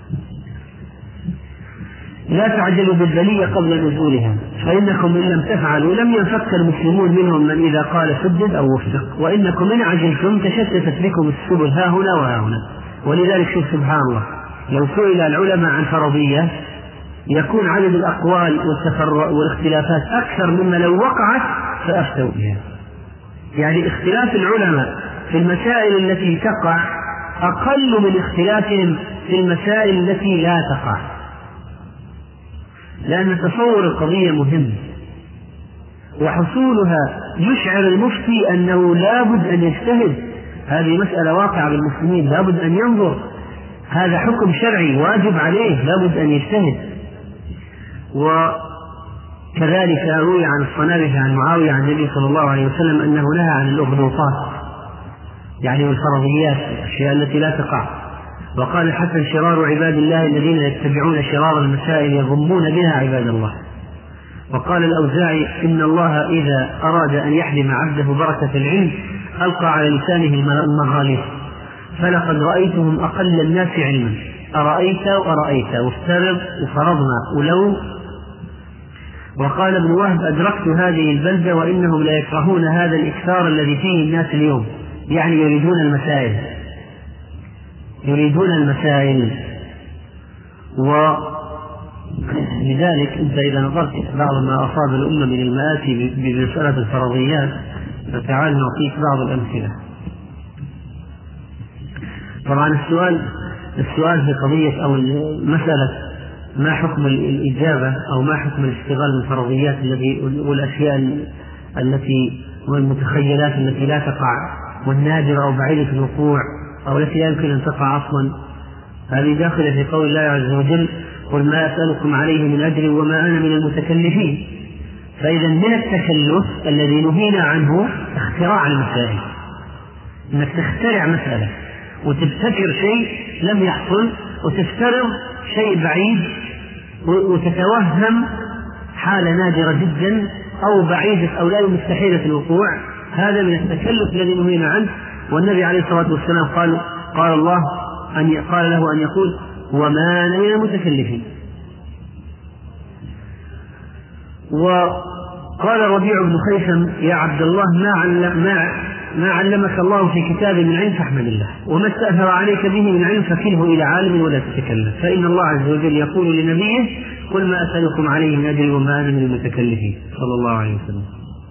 لا تعجلوا بالبلية قبل نزولها فإنكم إن لم تفعلوا لم ينفك المسلمون منهم من إذا قال سدد أو وفق، وإنكم إن عجلتم تشتتت بكم السبل ها هنا وها هنا. ولذلك شوف سبحان الله لو سئل العلماء عن فرضية يكون عدد الأقوال والاختلافات أكثر مما لو وقعت فأفتوا بها. يعني اختلاف العلماء في المسائل التي تقع أقل من اختلافهم في المسائل التي لا تقع، لأن تصور القضية مهم وحصولها يشعر المفتي أنه لابد أن يجتهد، هذه مسألة واقعة بالمسلمين لابد أن ينظر، هذا حكم شرعي واجب عليه لابد أن يجتهد. وكذلك روي عن الصنابح عن معاوية عن النبي صلى الله عليه وسلم أنه نهى عن الأغلوطات يعني الفرضيات الأشياء التي لا تقع. وقال الحسن شرار عباد الله الذين يتبعون شرار المسائل يضمون بها عباد الله. وقال الأوزاعي إن الله إذا أراد أن يحرم عبده بركة العلم ألقى على لسانه المغاليق، فلقد رأيتهم أقل الناس علما أرأيت وأرأيت وافترض وفرضنا ولو. وقال ابن وهب أدركت هذه البلدة وإنهم لا يكرهون هذا الإكثار الذي فيه الناس اليوم، يعني يريدون المسائل يريدون المسائل ولذلك أنت إذا نظرت بعض ما أصاب الأمة من المآتي بمسألة الفرضيات فتعال نعطيك بعض الأمثلة. طبعا السؤال السؤال في قضية أو مسألة ما حكم الإجابة أو ما حكم الاشتغال بالفرضيات التي والأشياء التي والمتخيلات التي لا تقع والنادرة أو بعيدة الوقوع أو التي لا يمكن أن تقع أصلا، هذه داخلة في قول الله عز وجل قل ما أسألكم عليه من أجر وما أنا من المتكلفين. فإذا من التكلف الذي نهينا عنه اختراع المسائل، انك تخترع مسألة وتبتكر شيء لم يحصل وتفترض شيء بعيد وتتوهم حالة نادرة جدا أو بعيدة أو لا مستحيلة الوقوع. هذا من التكلف الذي نهينا عنه. والنبي عليه الصلاة والسلام قال قال الله أن قال له أن يقول وما أنا من المتكلفين. وقال ربيع بن خيثم يا عبد الله ما علم ما ما علمك الله في كتاب من علم فاحمد الله، وما استأثر عليك به من علم فكله إلى عالم ولا تتكلم، فإن الله عز وجل يقول لنبيه قل ما أسألكم عليه من أجر وما أنا من المتكلفين صلى الله عليه وسلم.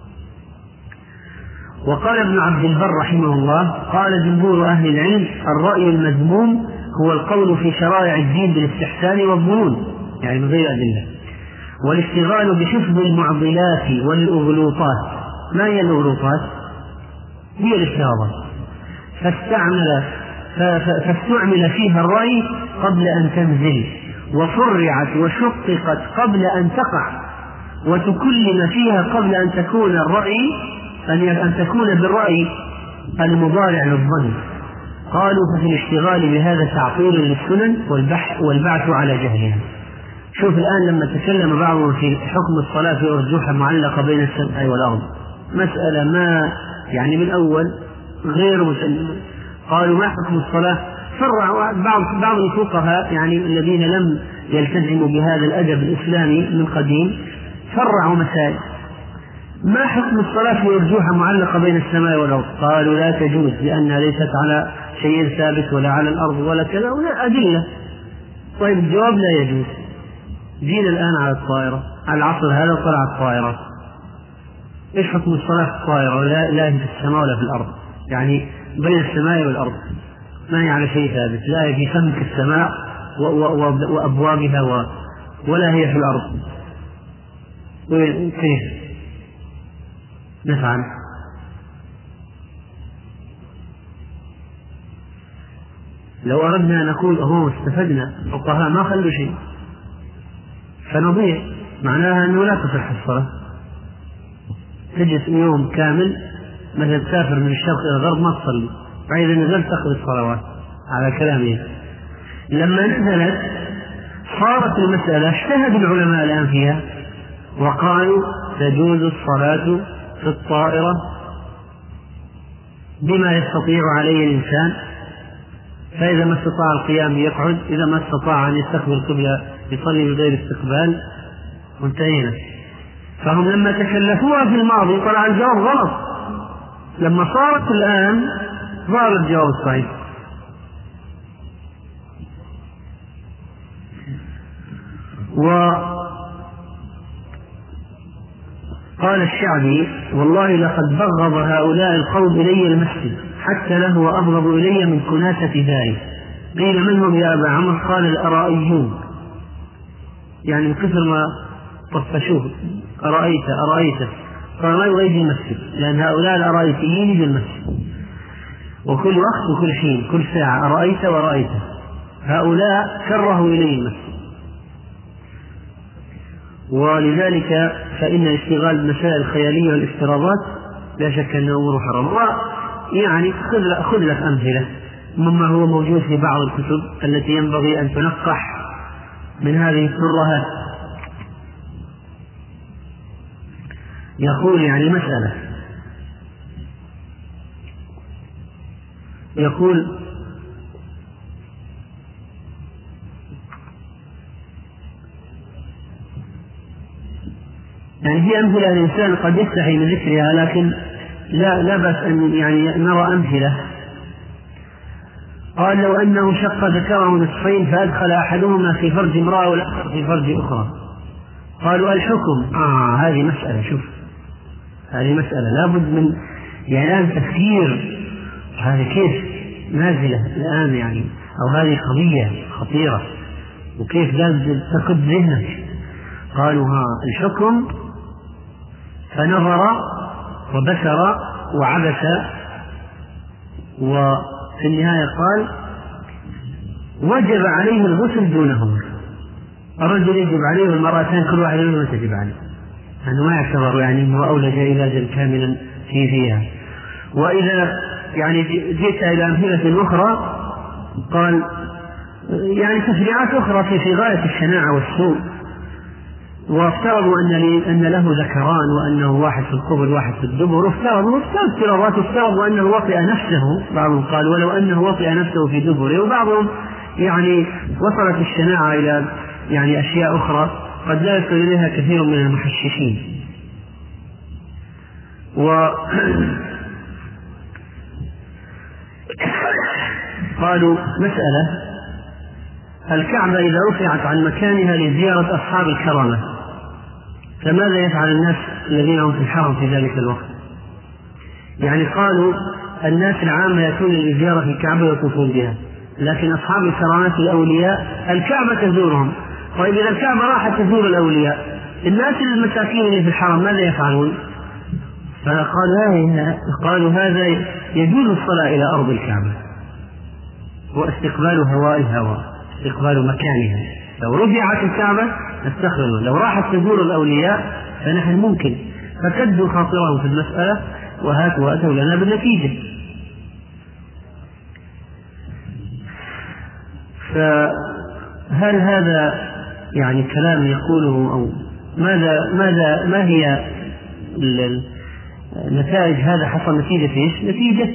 وقال ابن عبد البر رحمه الله قال جمهور أهل العلم الرأي المذموم هو القول في شرائع الدين بالاستحسان والظنون، يعني من غير أدلة، والاشتغال بحفظ المعضلات والأغلوطات. ما هي الأغلوطات؟ هي الافتراضات، فاستعمل فاستعمل فيها الرأي قبل أن تنزل، وفرعت وشققت قبل أن تقع، وتكلم فيها قبل أن تكون الرأي أن تكون بالرأي المضارع للظن. قالوا ففي الاشتغال بهذا تعطيل للسنن والبعث على جهلها. شوف الآن لما تكلم بعضهم في حكم الصلاة في أرجوحة معلقة بين السماء والأرض، مسألة ما يعني من أول غير مسلم، قالوا ما حكم الصلاة؟ فرع بعض بعض الفقهاء يعني الذين لم يلتزموا بهذا الأدب الإسلامي من قديم فرعوا مسائل. ما حكم الصلاة في أرجوحة معلقة بين السماء والأرض؟ قالوا لا تجوز لأنها ليست على شيء ثابت ولا على الأرض ولا كذا ولا أدلة. طيب الجواب لا يجوز. جينا الآن على الطائرة، على العصر هذا طلعت طائرة، إيش حكم الصلاة في الطائرة؟ لا, لا هي في السماء ولا في الأرض، يعني بين السماء والأرض، ما هي على شيء ثابت، لا هي في سمك السماء وأبوابها ولا هي في الأرض. كيف نفعل؟ لو أردنا أن نقول أهو استفدنا، الفقهاء ما خلوا شيء فنضيع، معناها أنه لا تصح الصلاة. تجلس يوم كامل مثلا تسافر من الشرق إلى الغرب ما تصلي، فإذا نزلت تأخذ الصلوات على كلامه. لما نزلت صارت المسألة اجتهد العلماء الآن فيها وقالوا تجوز الصلاة في الطائرة بما يستطيع عليه الإنسان، فإذا ما استطاع القيام يقعد، إذا ما استطاع أن يستقبل القبلة يصلي بغير استقبال، وانتهينا. فهم لما تكلفوها في الماضي طلع الجواب غلط، لما صارت الآن ظهر الجواب الصحيح. وقال الشعبي والله لقد بغض هؤلاء القوم إلي المسجد حتى له وأبغض إلي من كناسة داري. قيل من هم يا أبا عمرو؟ قال الأرائيون، يعني من كثر ما طفشوه أرأيت أرأيت قال ما يريد المسجد، لأن هؤلاء الأرائيتيين يجوا المسجد وكل وقت وكل حين كل ساعة أرأيت ورأيت، هؤلاء كرهوا إليه المسجد. ولذلك فإن الاشتغال بالمسائل الخيالية والافتراضات لا شك أنه أمر حرام. يعني خذ لك أمثلة مما هو موجود في بعض الكتب التي ينبغي أن تنقح من هذه الترهات. يقول يعني مسألة، يقول يعني في أمثلة الإنسان قد يستحي من ذكرها، لكن لا, لا بأس أن يعني نرى أمثلة. قال لو أنه شق ذكره نصفين فأدخل أحدهما في فرج امرأة والآخر في فرج أخرى، قالوا الحكم آه هذه مسألة، شوف هذه مسألة لابد من يعني الآن تفكير، هذه كيف نازلة الآن يعني، أو هذه قضية خطيرة وكيف لازم تقد ذهنك. قالوا ها الحكم، فنظر وبشر وعبس، وفي النهاية قال وجب عليه الغسل دونهما، الرجل يجب عليه والمرأتان كل واحد منهما تجب عليه. أنه ما يعتبر يعني أنه أولج علاجا كاملا في فيها. وإذا يعني جئت إلى أمثلة أخرى قال يعني تشريعات أخرى في في غاية الشناعة والسوء، وافترضوا أن أن له ذكران وأنه واحد في القبل واحد في الدبر، وافترضوا افتراضات افترضوا أنه وطئ نفسه، بعضهم قال ولو أنه وطئ نفسه في دبره، وبعضهم يعني وصلت الشناعة إلى يعني أشياء أخرى قد لا يصل إليها كثير من المحششين. وقالوا مسألة الكعبة إذا رفعت عن مكانها لزيارة أصحاب الكرامة فماذا يفعل الناس الذين هم في الحرم في ذلك الوقت؟ يعني قالوا الناس العامة يأتون لزيارة الكعبة ويطوفون بها، لكن أصحاب الكرامات الأولياء الكعبة تزورهم. طيب إذا الكعبة راحت تزور الأولياء، الناس المساكين اللي في الحرم ماذا يفعلون؟ فقالوا قالوا هذا يجوز الصلاة إلى أرض الكعبة واستقبال هواء الهواء، استقبال مكانها. لو رجعت الكعبة نستقبل، لو راحت تزور الأولياء فنحن ممكن. فكدوا خاطرهم في المسألة وهاتوا وأتوا لنا بالنتيجة. فهل هذا يعني كلام يقوله أو ماذا ماذا ما هي نتائج هذا؟ حصل نتيجة ايش؟ نتيجة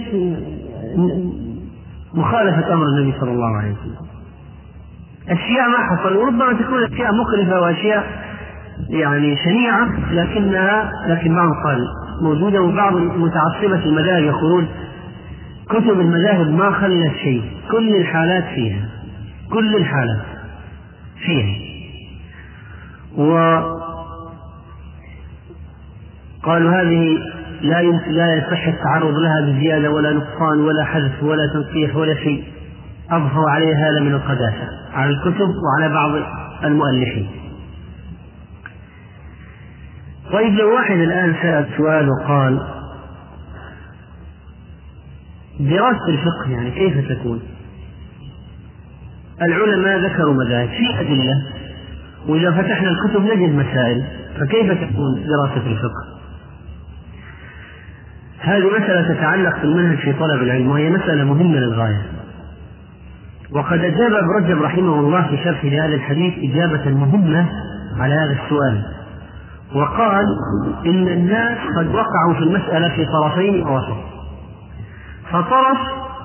مخالفة أمر النبي صلى الله عليه وسلم. أشياء ما حصل، وربما تكون أشياء مخالفة وأشياء يعني شنيعة لكنها لكن بعض قال موجودة. وبعض متعصبة المذاهب يقولون كتب المذاهب ما خلت شيء، كل الحالات فيها، كل الحالات فيها. وقالوا هذه لا لا يصح التعرض لها بزيادة ولا نقصان ولا حذف ولا تنقيح ولا شيء. أضفوا عليها هذا من القداسة على الكتب وعلى بعض المؤلفين. طيب لو واحد الآن سأل سؤال وقال دراسة الفقه يعني كيف تكون؟ العلماء ذكروا مذاهب في أدلة، وإذا فتحنا الكتب نجد مسائل، فكيف تكون دراسة الفقه؟ هذه مسألة تتعلق بالمنهج في طلب العلم، وهي مسألة مهمة للغاية. وقد أجاب ابن رجب رحمه الله في شرح لهذا الحديث إجابة مهمة على هذا السؤال، وقال إن الناس قد وقعوا في المسألة في طرفين أو وسط. فطرف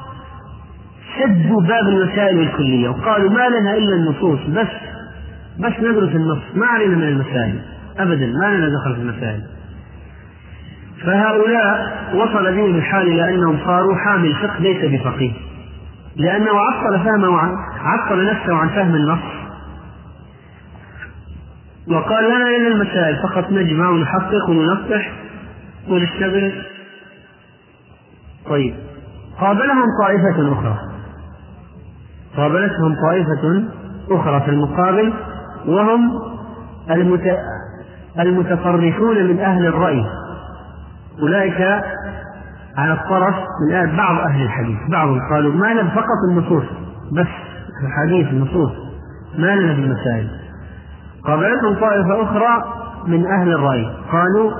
سدوا باب المسائل الكلية وقالوا ما لنا إلا النصوص، بس بس ندرس النص، ما علينا من المسائل أبدا، ما لنا دخل في المسائل. فهؤلاء وصل بهم الحال إلى أنهم صاروا حامل فقه ليس بفقيه، لأنه عطل فهمه عن عطل نفسه عن فهم النص، وقال لنا إلا المسائل فقط، نجمع ونحقق وننصح ونشتغل. طيب قابلهم طائفة أخرى، قابلتهم طائفة أخرى في المقابل، وهم المت... المتطرفون من أهل الرأي. أولئك على الطرف من بعض أهل الحديث، بعضهم قالوا ما لنا فقط النصوص، بس الحديث النصوص ما لنا بالمسائل. قابلتهم طائفة أخرى من أهل الرأي قالوا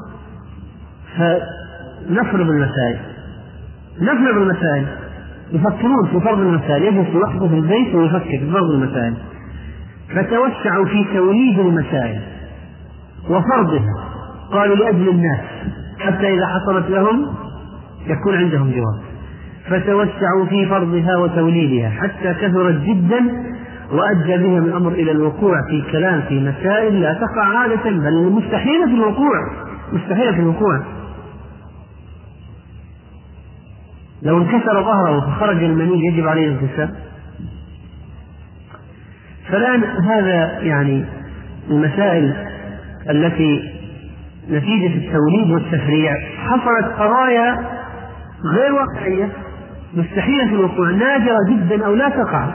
فنفرض المسائل، نفرض المسائل، يفكرون في فرض المسائل، يجلس لوحده في البيت ويفكر في فرض المسائل. فتوسعوا في توليد المسائل وفرضها، قالوا لأجل الناس حتى إذا حصلت لهم يكون عندهم جواب. فتوسعوا في فرضها وتوليدها حتى كثرت جدا، وأدى بهم الأمر إلى الوقوع في كلام في مسائل لا تقع عادة، بل مستحيلة في الوقوع، مستحيلة في الوقوع. لو انكسر ظهره فخرج المني يجب عليه الانكسار. فالآن هذا يعني المسائل التي نتيجة التوليد والتفريع حصلت قضايا غير واقعية، مستحيلة في الوقوع، نادرة جدا أو لا تقع.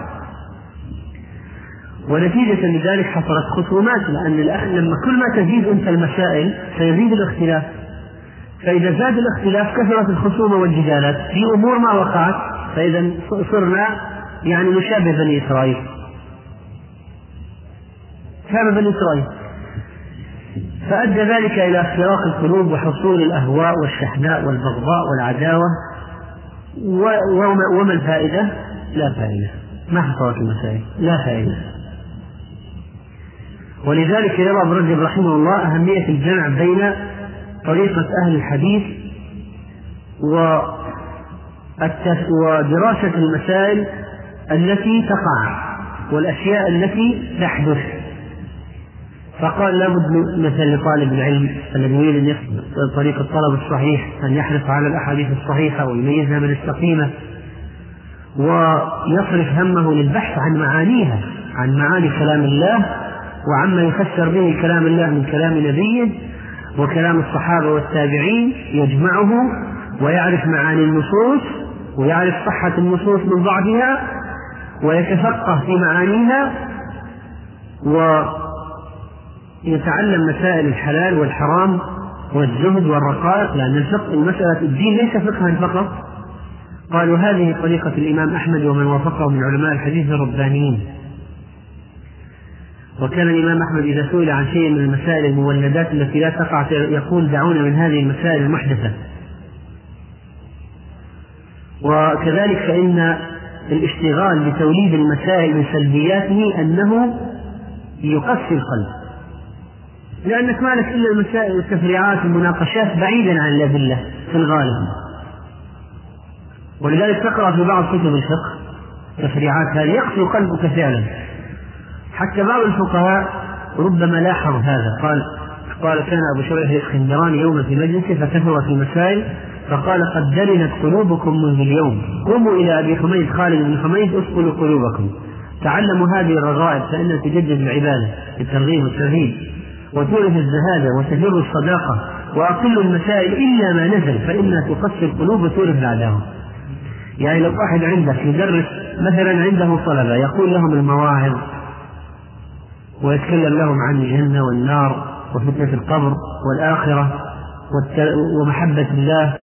ونتيجة لذلك حصلت خصومات، لأن الآن لما كل ما تزيد أنت المسائل سيزيد الاختلاف، فإذا زاد الاختلاف كثرت الخصومة والجدالات في أمور ما وقعت، فإذا صرنا يعني نشابه بني إسرائيل، شابه بني إسرائيل. فأدى ذلك إلى اختراق القلوب وحصول الأهواء والشحناء والبغضاء والعداوة. وما الفائدة؟ لا فائدة، ما حصلت المسائل، لا فائدة. ولذلك يرى ابن رجب رحمه الله أهمية الجمع بين طريقة أهل الحديث ودراسة المسائل التي تقع والأشياء التي تحدث. فقال لابد مثل لطالب العلم الذي يريد أن يأخذ طريق الطلب الصحيح أن يحرص على الأحاديث الصحيحة ويميزها من السقيمة، ويصرف همه للبحث عن معانيها، عن معاني كلام الله وعما يفسر به كلام الله من كلام نبيه وكلام الصحابة والتابعين، يجمعه ويعرف معاني النصوص ويعرف صحة النصوص من ضعفها ويتفقه في معانيها ويتعلم مسائل الحلال والحرام والزهد والرقائق، لأن الفقه المسألة الدين ليس فقها فقط. قالوا هذه طريقة الإمام أحمد ومن وافقه من علماء الحديث الربانيين. وكان الإمام أحمد إذا سئل عن شيء من المسائل المولدات التي لا تقع يقول دعونا من هذه المسائل المحدثة. وكذلك فإن الاشتغال بتوليد المسائل من سلبياته أنه يقسي القلب، لأنك مالك إلا المسائل والتفريعات والمناقشات بعيدا عن الأدلة في الغالب. ولذلك تقرأ في بعض كتب الفقه تفريعات هذه يقسي قلبك فعلا. حتى بعض الفقهاء ربما لاحظ هذا، قال قال كان أبو شريح الإسكندراني يوما في مجلسه فكثرت المسائل فقال قد درنت قلوبكم منذ اليوم، قوموا إلى أبي حميد خالد بن حميد اسقلوا قلوبكم، تعلموا هذه الرغائب فإنها تجدد العبادة بالترغيب والترهيب وتورث الزهادة وتجر الصداقة، وأقل المسائل إلا ما نزل فإنها تقسي القلوب وتورث العداوة. يعني لو واحد عندك يدرس مثلا عنده طلبة يقول لهم المواعظ ويتكلم لهم عن الجنة والنار وفتنة القبر والآخرة ومحبة الله